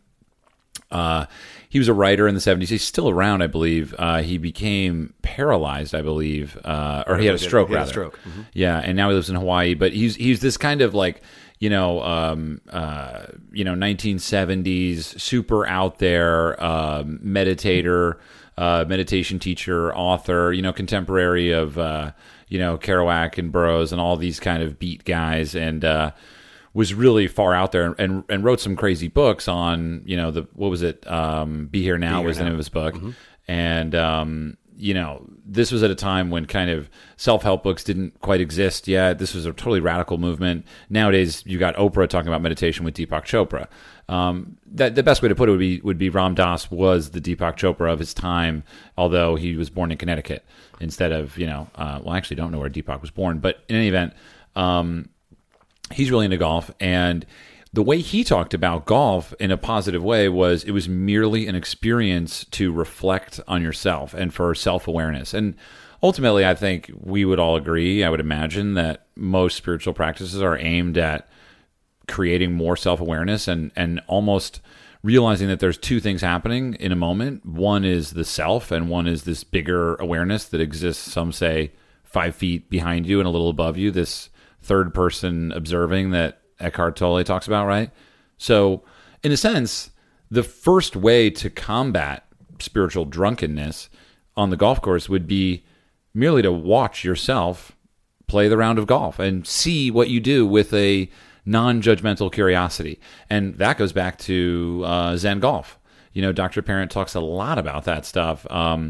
was a writer in the 70s. He's still around, I believe. He became paralyzed, I believe, or he had a stroke, rather. Mm-hmm. Yeah, and now he lives in Hawaii. But he's this kind of like, 1970s, super out there meditator, meditation teacher, author, contemporary of, Kerouac and Burroughs and all these kind of beat guys, and was really far out there and wrote some crazy books on, what was it? Be Here Now was the name of his book. Mm-hmm. And, this was at a time when kind of self-help books didn't quite exist yet. This was a totally radical movement. Nowadays, you got Oprah talking about meditation with Deepak Chopra. The best way to put it would be Ram Dass was the Deepak Chopra of his time, although he was born in Connecticut instead of, I actually don't know where Deepak was born. But in any event, he's really into golf, and the way he talked about golf in a positive way was it was merely an experience to reflect on yourself and for self-awareness. And ultimately, I think we would all agree, I would imagine, that most spiritual practices are aimed at creating more self-awareness and almost realizing that there's two things happening in a moment. One is the self, and one is this bigger awareness that exists, some say, 5 feet behind you and a little above you, this third person observing that Eckhart Tolle talks about, right? So, in a sense, the first way to combat spiritual drunkenness on the golf course would be merely to watch yourself play the round of golf and see what you do with a non-judgmental curiosity. And that goes back to Zen golf. Dr. Parent talks a lot about that stuff.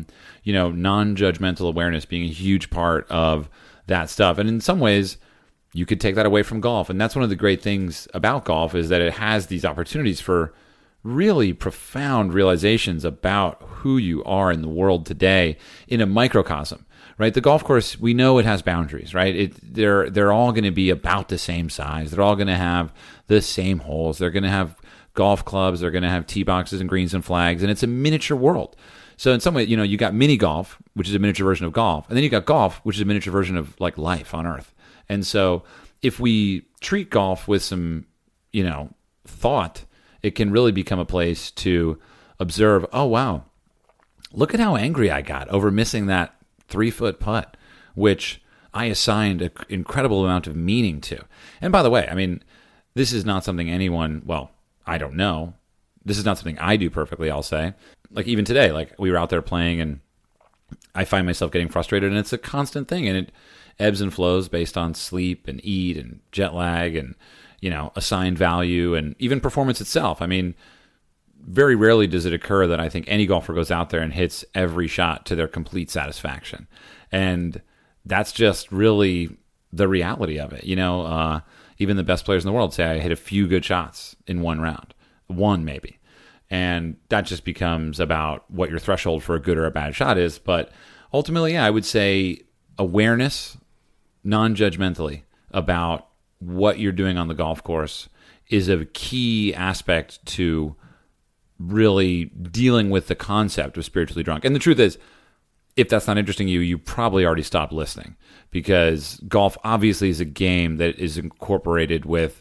Non-judgmental awareness being a huge part of that stuff. And in some ways, you could take that away from golf. And that's one of the great things about golf, is that it has these opportunities for really profound realizations about who you are in the world today in a microcosm, right? The golf course, we know it has boundaries, right? They're all going to be about the same size. They're all going to have the same holes. They're going to have golf clubs. They're going to have tee boxes and greens and flags. And it's a miniature world. So in some way, you got mini golf, which is a miniature version of golf. And then you got golf, which is a miniature version of like life on Earth. And so if we treat golf with some, thought, it can really become a place to observe, oh, wow, look at how angry I got over missing that 3-foot putt, which I assigned an incredible amount of meaning to. And by the way, this is not something I don't know. This is not something I do perfectly, I'll say. Like even today, like we were out there playing and I find myself getting frustrated, and it's a constant thing, and it ebbs and flows based on sleep and eat and jet lag and, assigned value and even performance itself. Very rarely does it occur that I think any golfer goes out there and hits every shot to their complete satisfaction. And that's just really the reality of it. Even the best players in the world say, I hit a few good shots in one round, one maybe. And that just becomes about what your threshold for a good or a bad shot is. But ultimately, I would say awareness non-judgmentally about what you're doing on the golf course is a key aspect to really dealing with the concept of spiritually drunk. And the truth is, if that's not interesting to you, you probably already stopped listening, because golf obviously is a game that is incorporated with,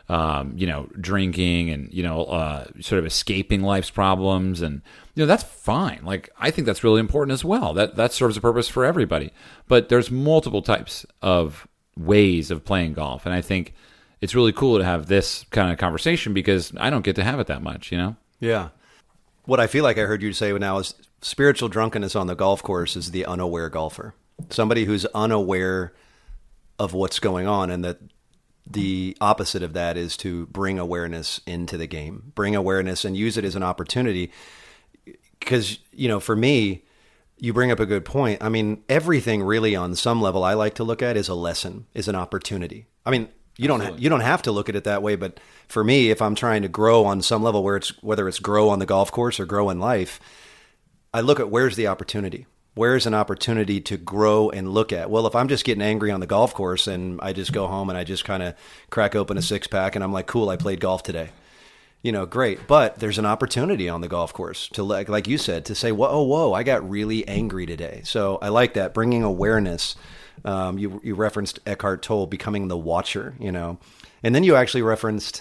drinking and, sort of escaping life's problems. And, that's fine. Like, I think that's really important as well. That serves a purpose for everybody. But there's multiple types of ways of playing golf. And I think it's really cool to have this kind of conversation, because I don't get to have it that much, Yeah. What I feel like I heard you say now is spiritual drunkenness on the golf course is the unaware golfer. Somebody who's unaware of what's going on, and that the opposite of that is to bring awareness into the game, bring awareness and use it as an opportunity. Because, for me, you bring up a good point. I mean, everything really on some level I like to look at is a lesson, is an opportunity. I mean, you don't have to look at it that way, but for me, if I'm trying to grow on some level, whether it's grow on the golf course or grow in life, I look at where's the opportunity. Where's an opportunity to grow and look at? Well, if I'm just getting angry on the golf course and I just go home and I just kind of crack open a 6-pack and I'm like, cool, I played golf today. Great. But there's an opportunity on the golf course to, like you said, to say, whoa, I got really angry today. So I like that, bringing awareness. You referenced Eckhart Tolle, becoming the watcher, and then you actually referenced,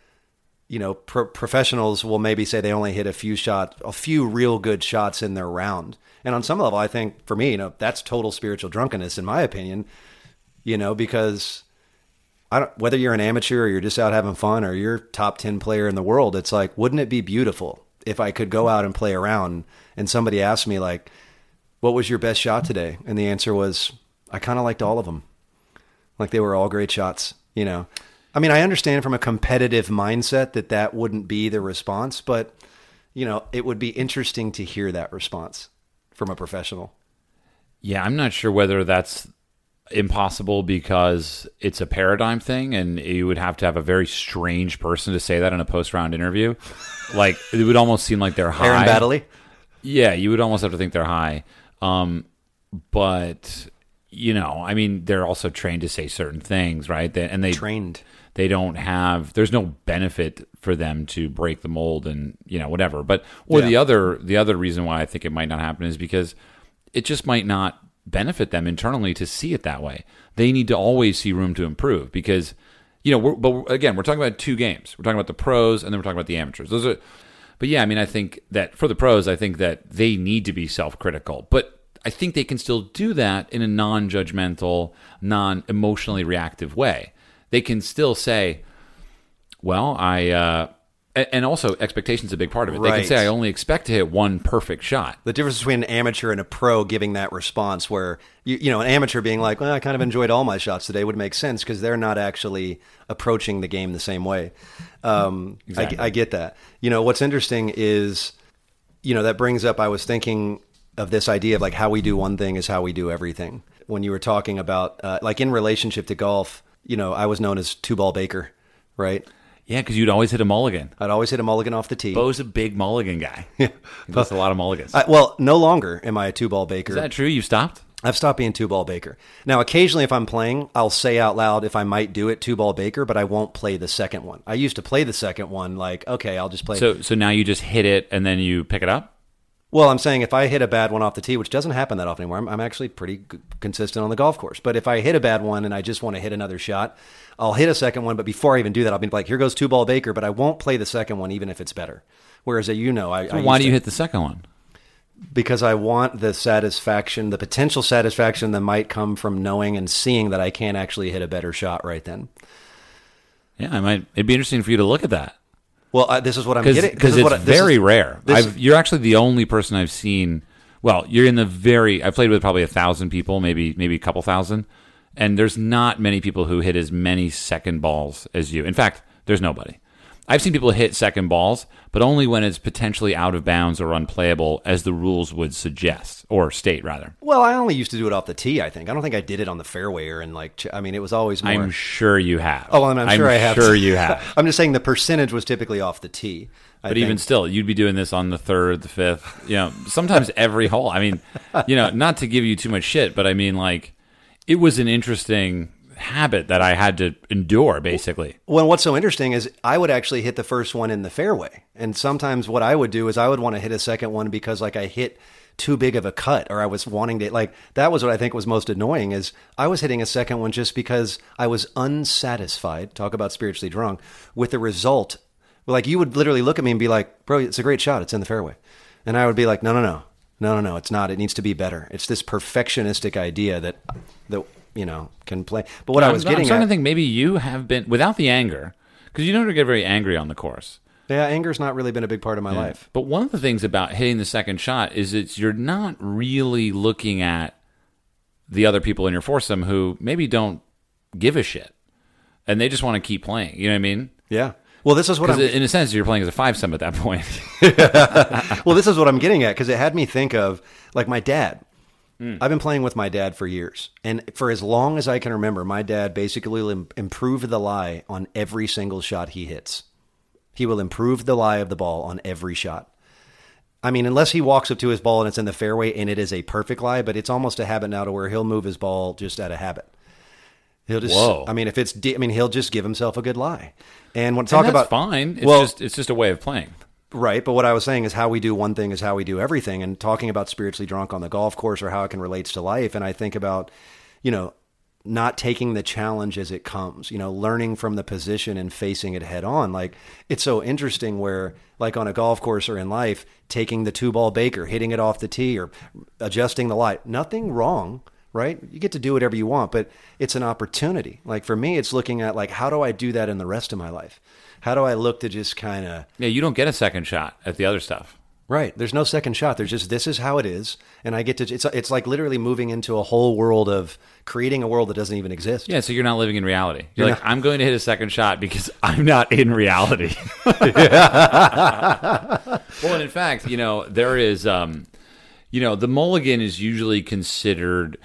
professionals will maybe say they only hit a few real good shots in their round. And on some level, I think for me, that's total spiritual drunkenness, in my opinion, because whether you're an amateur or you're just out having fun or you're top 10 player in the world, it's like, wouldn't it be beautiful if I could go out and play around and somebody asked me, like, what was your best shot today? And the answer was, I kind of liked all of them. Like, they were all great shots, I mean, I understand from a competitive mindset that wouldn't be the response, but, it would be interesting to hear that response from a professional. Yeah, I'm not sure whether that's impossible because it's a paradigm thing, and you would have to have a very strange person to say that in a post-round interview. Like, it would almost seem like they're high. Aaron Baddeley? Yeah, you would almost have to think they're high. But, I mean, they're also trained to say certain things, right? Trained. They don't have, there's no benefit for them to break the mold and, whatever. But, the other reason why I think it might not happen is because it just might not benefit them internally to see it that way. They need to always see room to improve, because, we're talking about two games. We're talking about the pros, and then we're talking about the amateurs. But yeah, I mean, I think that for the pros, I think that they need to be self-critical, but I think they can still do that in a non-judgmental, non-emotionally reactive way. They can still say, well, and also expectation's a big part of it. Right. They can say, I only expect to hit one perfect shot. The difference between an amateur and a pro giving that response, where, an amateur being like, well, I kind of enjoyed all my shots today, would make sense because they're not actually approaching the game the same way. Exactly. I get that. What's interesting is, that brings up, I was thinking of this idea of like how we do one thing is how we do everything. When you were talking about, like in relationship to golf, I was known as two-ball Baker, right? Yeah, because you'd always hit a mulligan. I'd always hit a mulligan off the tee. Bo's a big mulligan guy. Yeah. He does a lot of mulligans. Well, no longer am I a two-ball Baker. Is that true? You stopped? I've stopped being two-ball Baker. Now, occasionally if I'm playing, I'll say out loud if I might do it two-ball Baker, but I won't play the second one. I used to play the second one like, okay, I'll just play. So now you just hit it and then you pick it up? Well, I'm saying if I hit a bad one off the tee, which doesn't happen that often anymore, I'm actually pretty consistent on the golf course. But if I hit a bad one and I just want to hit another shot, I'll hit a second one. But before I even do that, I'll be like, here goes two-ball Baker, but I won't play the second one even if it's better. Whereas, why do you hit the second one? Because I want the satisfaction, the potential satisfaction that might come from knowing and seeing that I can actually hit a better shot right then. Yeah, it'd be interesting for you to look at that. Well, this is what I'm getting. Because it's very rare. You're actually the only person I've seen. Well, you're in I've played with probably 1,000 people, maybe a couple thousand. And there's not many people who hit as many second balls as you. In fact, there's nobody. I've seen people hit second balls, but only when it's potentially out of bounds or unplayable, as the rules would suggest, or state, rather. Well, I only used to do it off the tee, I think. I don't think I did it on the fairway or it was always more... I'm sure you have. Oh, and I'm sure I have. I'm sure you have. I'm just saying the percentage was typically off the tee. But even still, you'd be doing this on the third, the fifth, sometimes every hole. I mean, not to give you too much shit, but I mean, like, it was an interesting habit that I had to endure, basically. Well, what's so interesting is I would actually hit the first one in the fairway. And sometimes what I would do is I would want to hit a second one because like I hit too big of a cut, or I was wanting to, like, that was what I think was most annoying, is I was hitting a second one just because I was unsatisfied, talk about spiritually drunk, with the result. Like, you would literally look at me and be like, bro, it's a great shot. It's in the fairway. And I would be like, no, it's not. It needs to be better. It's this perfectionistic idea that can play. But what I'm starting to think maybe you have been, without the anger, because you don't get very angry on the course. Yeah, anger's not really been a big part of my life. But one of the things about hitting the second shot is you're not really looking at the other people in your foursome who maybe don't give a shit, and they just want to keep playing. You know what I mean? Yeah. Well, this is what in a sense, you're playing as a fivesome at that point. Well, this is what I'm getting at, because it had me think of, like, my dad. I've been playing with my dad for years. And for as long as I can remember, my dad basically will improve the lie on every single shot he hits. He will improve the lie of the ball on every shot. I mean, unless he walks up to his ball and it's in the fairway and it is a perfect lie, but it's almost a habit now to where he'll move his ball just out of habit. He'll just, Whoa. I mean, he'll just give himself a good lie. And when that's fine. It's just a way of playing. Right, but what I was saying is how we do one thing is how we do everything, and talking about spiritually drunk on the golf course or how it can relate to life. And I think about, not taking the challenge as it comes, learning from the position and facing it head on. Like, it's so interesting where, like, on a golf course or in life, taking the 2-ball Baker, hitting it off the tee or adjusting the lie, nothing wrong, right? You get to do whatever you want, but it's an opportunity. Like, for me, it's looking at, like, how do I do that in the rest of my life? How do I look to just kind of... Yeah, you don't get a second shot at the other stuff. Right. There's no second shot. There's just, this is how it is. And I get to, it's like literally moving into a whole world of creating a world that doesn't even exist. Yeah, so you're not living in reality. You're like, I'm going to hit a second shot because I'm not in reality. Well, and in fact, there is, the mulligan is usually considered,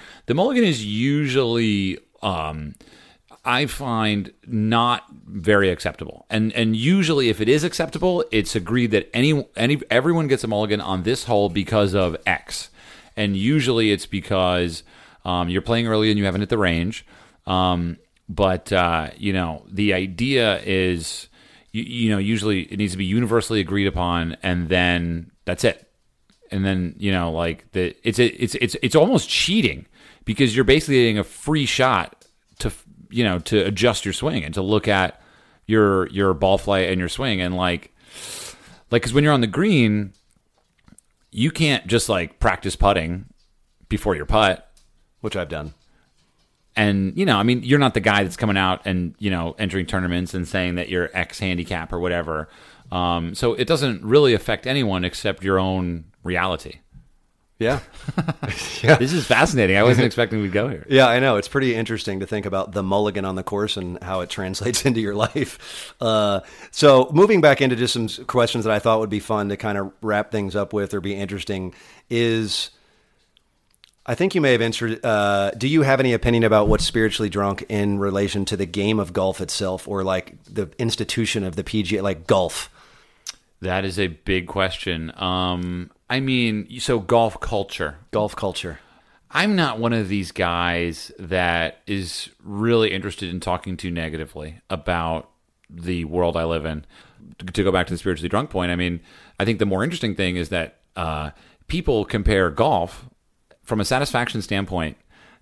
I find not very acceptable. And usually if it is acceptable, it's agreed that everyone gets a mulligan on this hole because of X. And usually it's because you're playing early and you haven't hit the range. But the idea is, usually it needs to be universally agreed upon, and then that's it. And then, it's almost cheating, because you're basically getting a free shot to adjust your swing and to look at your ball flight and your swing. And because when you're on the green, you can't just practice putting before your putt, which I've done. And, you're not the guy that's coming out and, entering tournaments and saying that you're X handicap or whatever. So it doesn't really affect anyone except your own reality. Yeah. Yeah. This is fascinating. I wasn't expecting we'd go here. Yeah, I know. It's pretty interesting to think about the mulligan on the course and how it translates into your life. So moving back into just some questions that I thought would be fun to kind of wrap things up with or be interesting is, I think you may have answered, do you have any opinion about what's spiritually drunk in relation to the game of golf itself, or the institution of the PGA, like golf? That is a big question. So golf culture. Golf culture. I'm not one of these guys that is really interested in talking too negatively about the world I live in. To go back to the spiritually drunk point, I think the more interesting thing is that people compare golf from a satisfaction standpoint.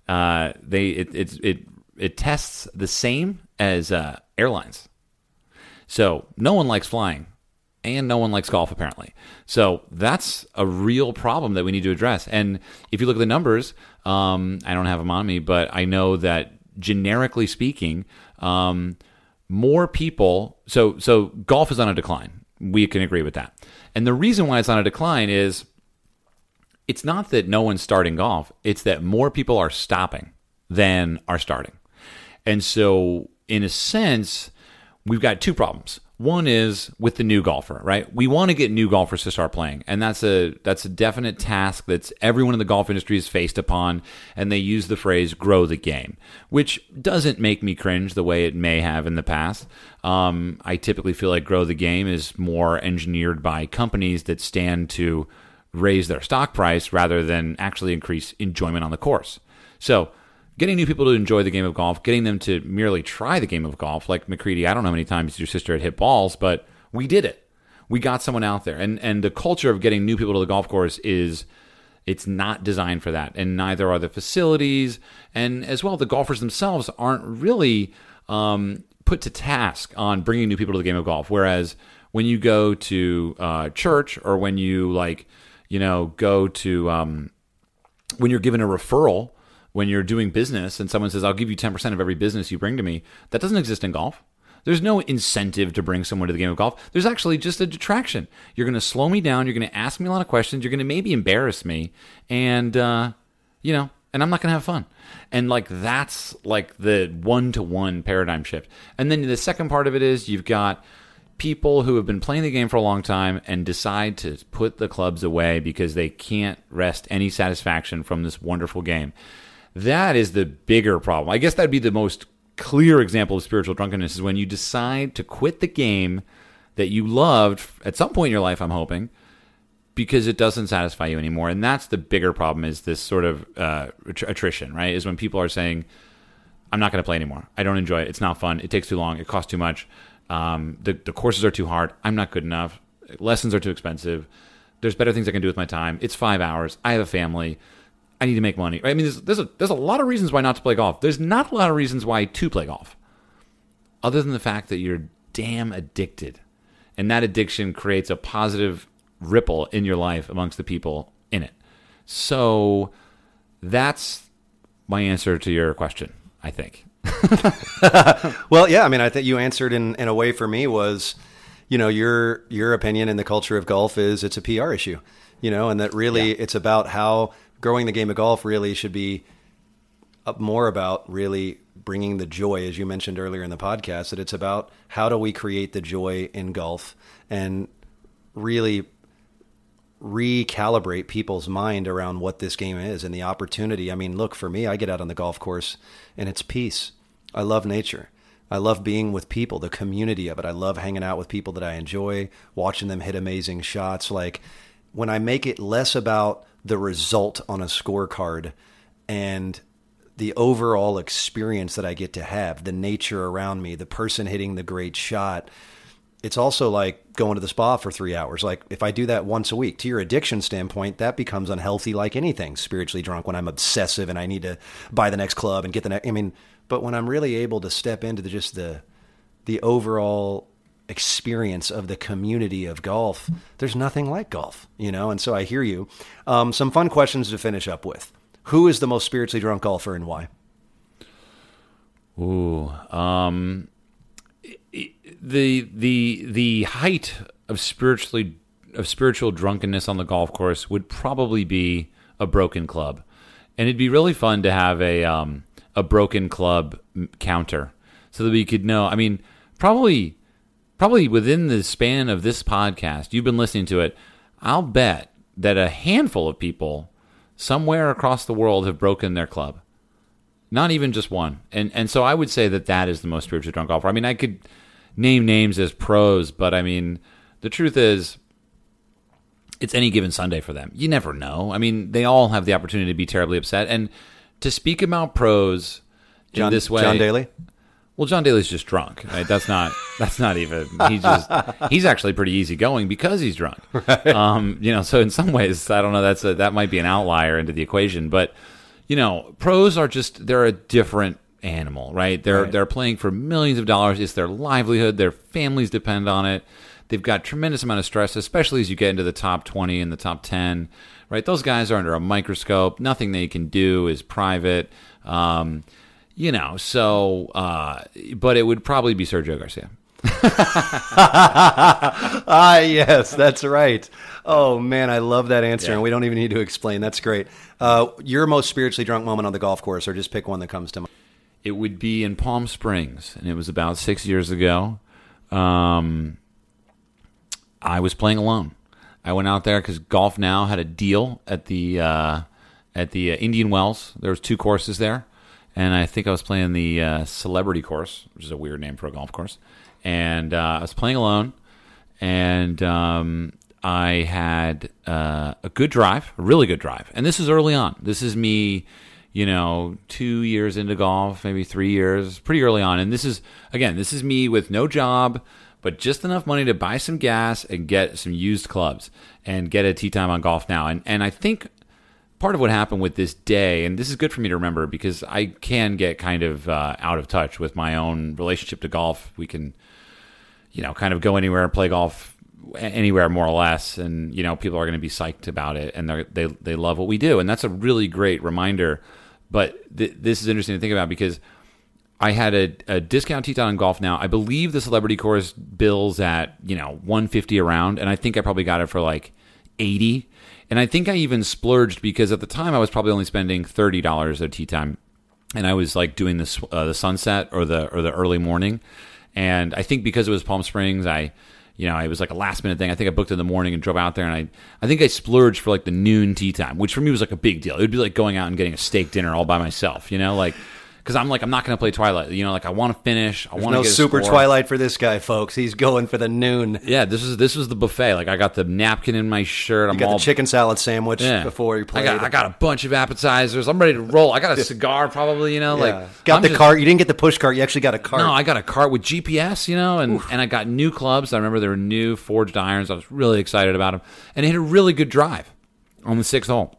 It tests the same as airlines. So no one likes flying. And no one likes golf, apparently. So that's a real problem that we need to address. And if you look at the numbers, I don't have them on me, but I know that generically speaking, more people... So golf is on a decline. We can agree with that. And the reason why it's on a decline is it's not that no one's starting golf. It's that more people are stopping than are starting. And so, in a sense, we've got two problems. One is with the new golfer, right? We want to get new golfers to start playing, and that's a definite task that's everyone in the golf industry is faced upon, and they use the phrase "grow the game," which doesn't make me cringe the way it may have in the past. I typically feel like grow the game is more engineered by companies that stand to raise their stock price rather than actually increase enjoyment on the course. So, getting new people to enjoy the game of golf, getting them to merely try the game of golf. Like McCready, I don't know how many times your sister had hit balls, but we did it. We got someone out there. And the culture of getting new people to the golf course it's not designed for that. And neither are the facilities. And as well, the golfers themselves aren't really put to task on bringing new people to the game of golf. Whereas when you go to church, or when you go to when you're given a referral, when you're doing business and someone says, I'll give you 10% of every business you bring to me, that doesn't exist in golf. There's no incentive to bring someone to the game of golf. There's actually just a detraction. You're going to slow me down. You're going to ask me a lot of questions. You're going to maybe embarrass me. And, and I'm not going to have fun. And that's like the one-to-one paradigm shift. And then the second part of it is you've got people who have been playing the game for a long time and decide to put the clubs away because they can't wrest any satisfaction from this wonderful game. That is the bigger problem. I guess that'd be the most clear example of spiritual drunkenness, is when you decide to quit the game that you loved at some point in your life, I'm hoping, because it doesn't satisfy you anymore. And that's the bigger problem, is this sort of attrition, right? Is when people are saying, I'm not going to play anymore. I don't enjoy it. It's not fun. It takes too long. It costs too much. The courses are too hard. I'm not good enough. Lessons are too expensive. There's better things I can do with my time. It's 5 hours. I have a family. I need to make money. I mean, there's a lot of reasons why not to play golf. There's not a lot of reasons why to play golf, other than the fact that you're damn addicted. And that addiction creates a positive ripple in your life amongst the people in it. So that's my answer to your question, I think. Well, yeah, I mean, I think you answered in a way for me was, your opinion in the culture of golf is it's a PR issue, and that really it's about how growing the game of golf really should be more about really bringing the joy, as you mentioned earlier in the podcast, that it's about how do we create the joy in golf and really recalibrate people's mind around what this game is and the opportunity. I mean, look, for me, I get out on the golf course and it's peace. I love nature. I love being with people, the community of it. I love hanging out with people that I enjoy, watching them hit amazing shots. Like, when I make it less about the result on a scorecard and the overall experience that I get to have, the nature around me, the person hitting the great shot, it's also like going to the spa for 3 hours. Like, if I do that once a week, to your addiction standpoint, that becomes unhealthy like anything. Spiritually drunk, when I'm obsessive and I need to buy the next club and get the next, but when I'm really able to step into the overall experience of the community of golf, there's nothing like golf, and so I hear you. Some fun questions to finish up with. Who is the most spiritually drunk golfer and why? Ooh, the height of spiritual drunkenness on the golf course would probably be a broken club, and it'd be really fun to have a broken club counter so that we could know. I mean, probably within the span of this podcast, you've been listening to it, I'll bet that a handful of people somewhere across the world have broken their club. Not even just one. And so I would say that is the most spiritually drunk golfer. I mean, I could name names as pros, but I mean, the truth is, it's any given Sunday for them. You never know. I mean, they all have the opportunity to be terribly upset. And to speak about pros in this way... John Daly? Well, John Daly's just drunk. Right? That's not even. He's actually pretty easygoing because he's drunk. Right. So in some ways, I don't know. That might be an outlier into the equation. But pros are they're a different animal, right? They're playing for millions of dollars. It's their livelihood. Their families depend on it. They've got tremendous amount of stress, especially as you get into the top 20 and the top 10. Right? Those guys are under a microscope. Nothing they can do is private. But it would probably be Sergio Garcia. Yes, that's right. Oh, man, I love that answer, and we don't even need to explain. That's great. Your most spiritually drunk moment on the golf course, or just pick one that comes to mind. It would be in Palm Springs, and it was about 6 years ago. I was playing alone. I went out there because Golf Now had a deal at the Indian Wells. There was 2 courses there. And I think I was playing the Celebrity course, which is a weird name for a golf course. And I was playing alone, and I had a good drive, a really good drive. And this is early on. This is me 2 years into golf, maybe 3 years, pretty early on. And this is me with no job, but just enough money to buy some gas and get some used clubs and get a tee time on Golf Now. And I think part of what happened with this day, and this is good for me to remember because I can get kind of out of touch with my own relationship to golf. We can, kind of go anywhere and play golf anywhere more or less, and people are going to be psyched about it, and they love what we do, and that's a really great reminder. But this is interesting to think about because I had a discount tee time on Golf Now. I believe the Celebrity Course bills at $150 a round, and I think I probably got it for like $80. And I think I even splurged because at the time I was probably only spending $30 at tee time, and I was like doing this the sunset or the early morning. And I think because it was Palm Springs, it was like a last minute thing. I think I booked in the morning and drove out there, and I think I splurged for like the noon tee time, which for me was like a big deal. It would be like going out and getting a steak dinner all by myself, because I'm like, I'm not going to play Twilight. I want to finish. I want to no get a super score. Twilight for this guy, folks. He's going for the noon. Yeah, this was the buffet. Like I got the napkin in my shirt. You got the chicken salad sandwich before you played. I got a bunch of appetizers. I'm ready to roll. I got a cigar, probably. Got the cart. You didn't get the push cart. You actually got a cart. No, I got a cart with GPS. And I got new clubs. I remember there were new forged irons. I was really excited about them, and it hit a really good drive on the 6th hole,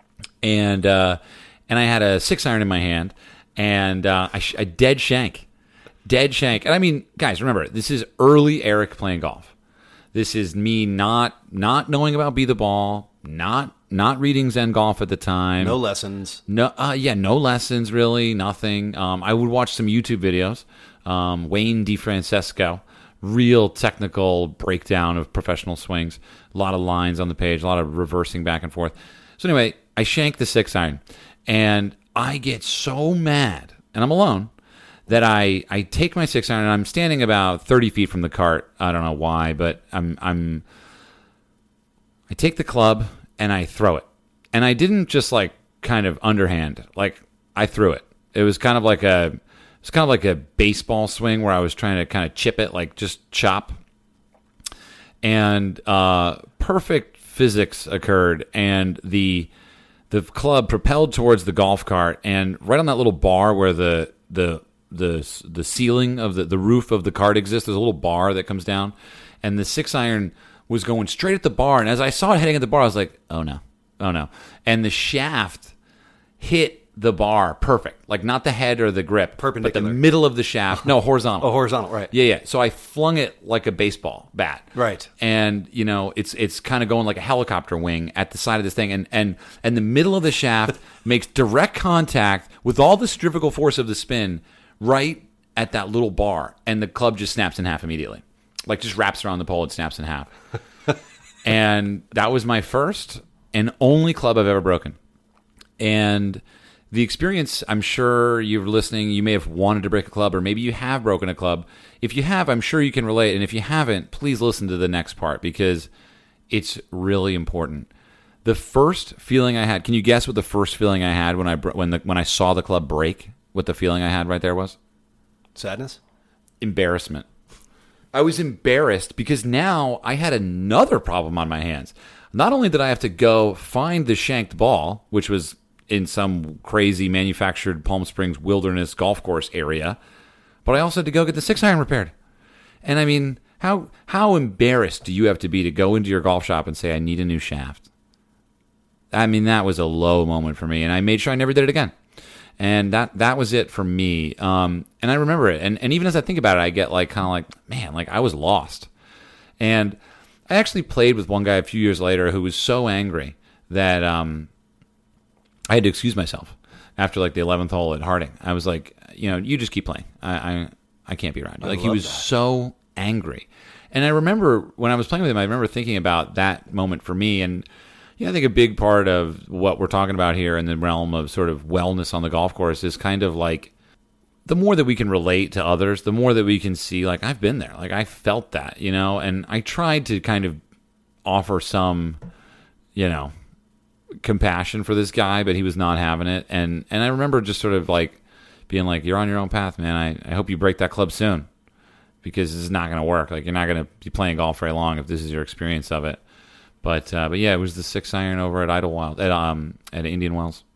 and I had a 6-iron in my hand. And I dead shank. And I mean, guys, remember, this is early Eric playing golf. This is me not knowing about Be the Ball, not reading Zen Golf at the time. No lessons. No lessons, really, nothing. I would watch some YouTube videos. Wayne DeFrancesco, real technical breakdown of professional swings. A lot of lines on the page, a lot of reversing back and forth. So anyway, I shanked the 6-iron, and I get so mad, and I'm alone, that I take my 6-iron, and I'm standing about 30 feet from the cart. I don't know why, but I take the club and I throw it. And I didn't just like kind of underhand, like I threw it. It was kind of like a baseball swing where I was trying to kind of chip it, like just chop. And perfect physics occurred, and the club propelled towards the golf cart, and right on that little bar where the ceiling of the roof of the cart exists, there's a little bar that comes down, and the 6-iron was going straight at the bar. And as I saw it heading at the bar, I was like, oh no. And the shaft hit the bar perfect, like not the head or the grip, perpendicular, but the middle of the shaft. No, horizontal. Oh, horizontal, right? Yeah. So I flung it like a baseball bat, right? And it's kind of going like a helicopter wing at the side of this thing, and the middle of the shaft makes direct contact with all the centrifugal force of the spin right at that little bar, and the club just snaps in half immediately, like just wraps around the pole and snaps in half. And that was my first and only club I've ever broken, and the experience, I'm sure you're listening, you may have wanted to break a club, or maybe you have broken a club. If you have, I'm sure you can relate. And if you haven't, please listen to the next part because it's really important. The first feeling I had, can you guess what the first feeling I had when I saw the club break? What the feeling I had right there was? Sadness? Embarrassment. I was embarrassed because now I had another problem on my hands. Not only did I have to go find the shanked ball, which was in some crazy manufactured Palm Springs wilderness golf course area, but I also had to go get the 6-iron repaired. And I mean, how embarrassed do you have to be to go into your golf shop and say, I need a new shaft? I mean, that was a low moment for me, and I made sure I never did it again. And that was it for me. And I remember it. And even as I think about it, I get like kind of like, man, like I was lost. And I actually played with one guy a few years later who was so angry that I had to excuse myself after like the 11th hole at Harding. I was like, you just keep playing. I can't be around you. Like he was so angry. And I remember when I was playing with him, I remember thinking about that moment for me. And I think a big part of what we're talking about here in the realm of sort of wellness on the golf course is kind of like the more that we can relate to others, the more that we can see, like, I've been there. Like, I felt that, and I tried to kind of offer some, compassion for this guy, but he was not having it. And I remember just sort of like being like, you're on your own path, man. I hope you break that club soon because this is not going to work. Like, you're not going to be playing golf very long if this is your experience of it. But yeah, it was the 6-iron over at Idlewild, at Indian Wells.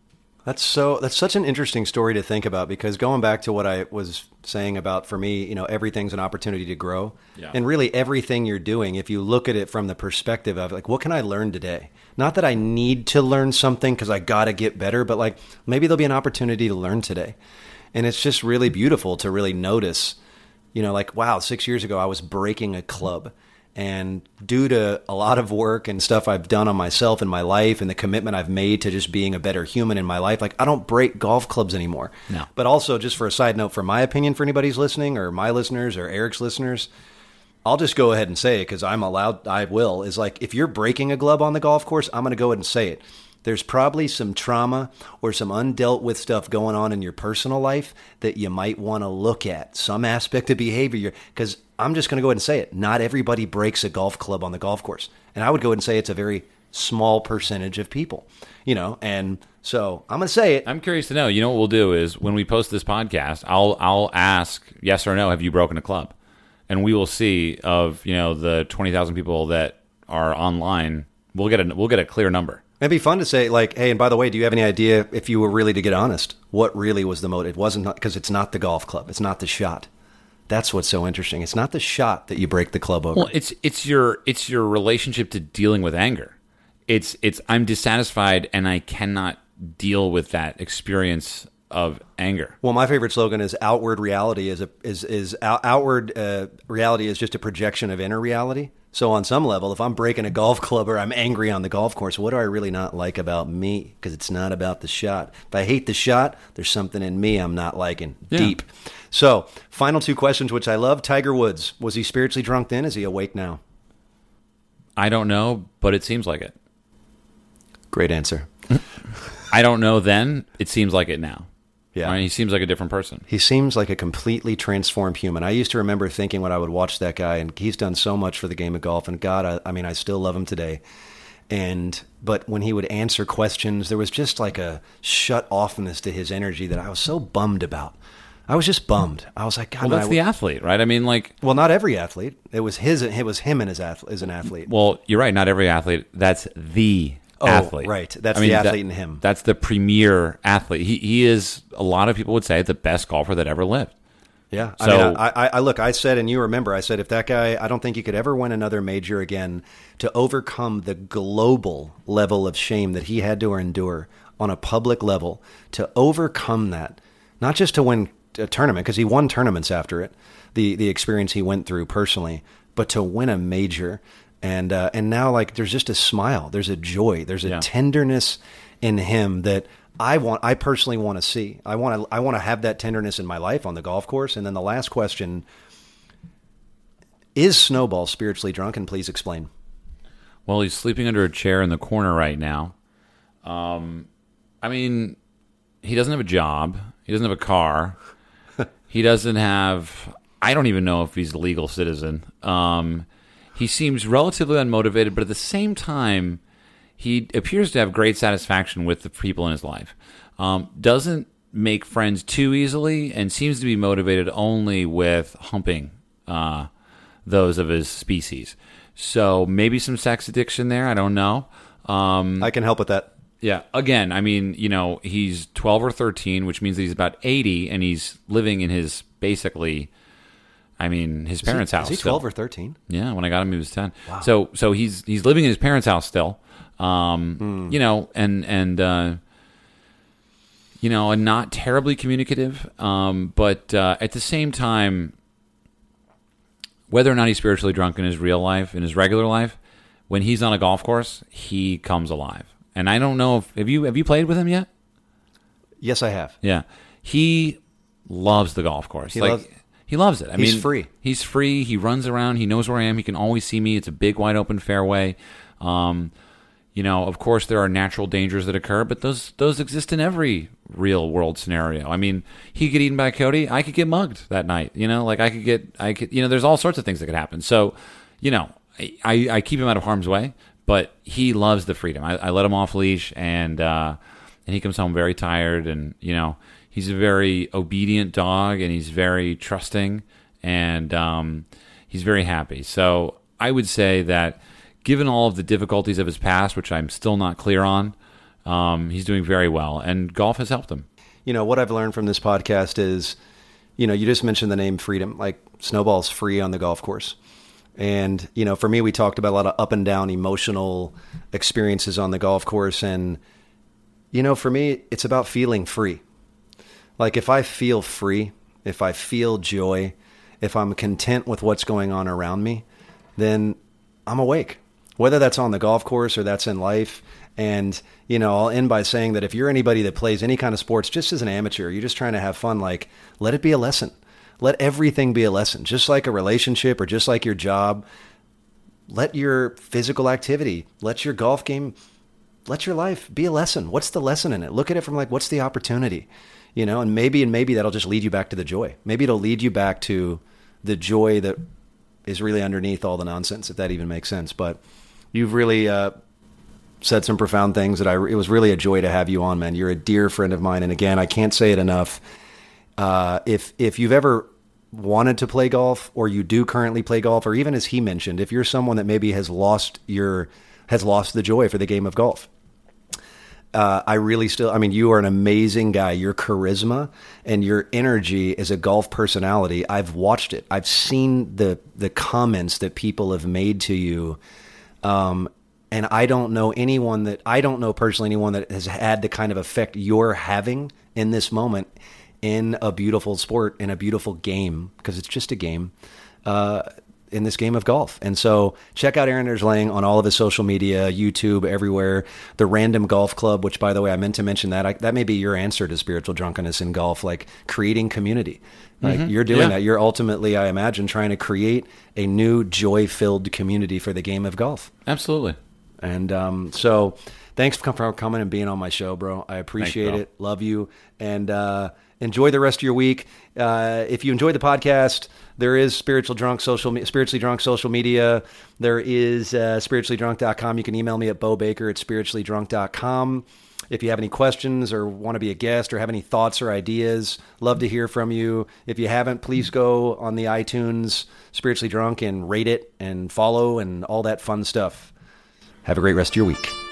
That's such an interesting story to think about, because going back to what I was saying about, for me, everything's an opportunity to grow. Yeah. And really everything you're doing, if you look at it from the perspective of like, what can I learn today? Not that I need to learn something because I got to get better, but like maybe there'll be an opportunity to learn today. And it's just really beautiful to really notice, like, wow, 6 years ago I was breaking a club. And due to a lot of work and stuff I've done on myself in my life and the commitment I've made to just being a better human in my life, like I don't break golf clubs anymore. No. But also, just for a side note, for my opinion, for anybody's listening or my listeners or Eric's listeners, I'll just go ahead and say it because I'm allowed, I will, is like if you're breaking a glove on the golf course, I'm going to go ahead and say it. There's probably some trauma or some undealt with stuff going on in your personal life that you might want to look at, some aspect of behavior, because I'm just going to go ahead and say it. Not everybody breaks a golf club on the golf course. And I would go ahead and say it's a very small percentage of people, and so I'm going to say it. I'm curious to know, what we'll do is when we post this podcast, I'll ask yes or no, have you broken a club? And we will see of, the 20,000 people that are online, we'll get a clear number. It'd be fun to say, like, hey, and by the way, do you have any idea, if you were really to get honest, what really was the motive? It wasn't, because it's not the golf club. It's not the shot. That's what's so interesting. It's not the shot that you break the club over. Well, it's your relationship to dealing with anger. It's I'm dissatisfied and I cannot deal with that experience of anger. Well, my favorite slogan is outward reality outward reality is just a projection of inner reality. So on some level, if I'm breaking a golf club or I'm angry on the golf course, what do I really not like about me? Because it's not about the shot. If I hate the shot, there's something in me I'm not liking deep. So final two questions, which I love. Tiger Woods, was he spiritually drunk then? Is he awake now? I don't know, but it seems like it. Great answer. I don't know then. It seems like it now. Yeah. Right? He seems like a different person. He seems like a completely transformed human. I used to remember thinking when I would watch that guy, and he's done so much for the game of golf, and God, I still love him today. But when he would answer questions, there was just like a shut-offness to his energy that I was so bummed about. I was just bummed. I was like, God, well, that's the athlete, right? I mean, like, well, not every athlete. It was him and as an athlete. Well, you're right. Not every athlete. That's the athlete. Right. That's the athlete in him. That's the premier athlete. He is, a lot of people would say, the best golfer that ever lived. Yeah. So, I said, and you remember, I said, if that guy, I don't think he could ever win another major again, to overcome the global level of shame that he had to endure on a public level, to overcome that, not just to win a tournament, because he won tournaments after it, the experience he went through personally, but to win a major. And now, like, there's just a smile, there's a joy, there's a tenderness in him that I personally want to see. I want to have that tenderness in my life on the golf course. And then the last question, is Snowball spiritually drunk? And please explain. Well, he's sleeping under a chair in the corner right now. I mean, he doesn't have a job. He doesn't have a car. He doesn't have, I don't even know if he's a legal citizen. He seems relatively unmotivated, but at the same time, he appears to have great satisfaction with the people in his life. Doesn't make friends too easily, and seems to be motivated only with humping those of his species. So maybe some sex addiction there. I don't know. I can help with that. Yeah. Again, I mean, he's 12 or 13, which means that he's about 80, and he's living in his basically, his parents' house. Is he 12 or 13? Yeah, when I got him, he was 10. Wow. So he's living in his parents' house still. And not terribly communicative. But at the same time, whether or not he's spiritually drunk in his real life, in his regular life, when he's on a golf course, he comes alive. And I don't know if have you played with him yet? Yes, I have. Yeah, he loves the golf course. He loves it. He's free. He's free. He runs around. He knows where I am. He can always see me. It's a big, wide open fairway. Of course, there are natural dangers that occur, but those exist in every real world scenario. I mean, he could get eaten by a coyote. I could get mugged that night. There's all sorts of things that could happen. So, I keep him out of harm's way, but he loves the freedom. I let him off leash, and he comes home very tired, and he's a very obedient dog, and he's very trusting, and he's very happy. So I would say that, given all of the difficulties of his past, which I'm still not clear on, He's doing very well, and golf has helped him. You know, what I've learned from this podcast is, you know, you just mentioned the name freedom. Like, snowball's free on the golf course. And, you know, for me, we talked about a lot of up and down emotional experiences on the golf course. And, you know, for me, it's about feeling free. Like, if I feel free, if I feel joy, if I'm content with what's going on around me, then I'm awake. Whether that's on the golf course or that's in life. And, you know, I'll end by saying that if you're anybody that plays any kind of sports, just as an amateur, you're just trying to have fun, like, let it be a lesson. Let everything be a lesson. Just like a relationship or just like your job, let your physical activity, let your golf game, let your life be a lesson. What's the lesson in it? Look at it from like, what's the opportunity? You know, and maybe that'll just lead you back to the joy. Maybe it'll lead you back to the joy that is really underneath all the nonsense, if that even makes sense. But you've really said some profound things that it was really a joy to have you on, man. You're a dear friend of mine. And again, I can't say it enough. If you've ever wanted to play golf, or you do currently play golf, or even as he mentioned, if you're someone that maybe has lost the joy for the game of golf, you are an amazing guy. Your charisma and your energy as a golf personality, I've watched it. I've seen the comments that people have made to you. And I don't know personally anyone that has had the kind of effect you're having in this moment in a beautiful sport, in a beautiful game, because it's just a game, in this game of golf. And so check out Aaron Erslang on all of his social media, YouTube, everywhere. The Random Golf Club, which, by the way, I meant to mention that may be your answer to spiritual drunkenness in golf, like creating community. Like you're doing that. You're ultimately, I imagine, trying to create a new joy-filled community for the game of golf. Absolutely. And so thanks for coming and being on my show, bro. I appreciate it. Love you. And enjoy the rest of your week. If you enjoyed the podcast, there is Spiritually Drunk social media. There is spirituallydrunk.com. You can email me at bobaker@spirituallydrunk.com. If you have any questions or want to be a guest or have any thoughts or ideas, love to hear from you. If you haven't, please go on the iTunes Spiritually Drunk and rate it and follow and all that fun stuff. Have a great rest of your week.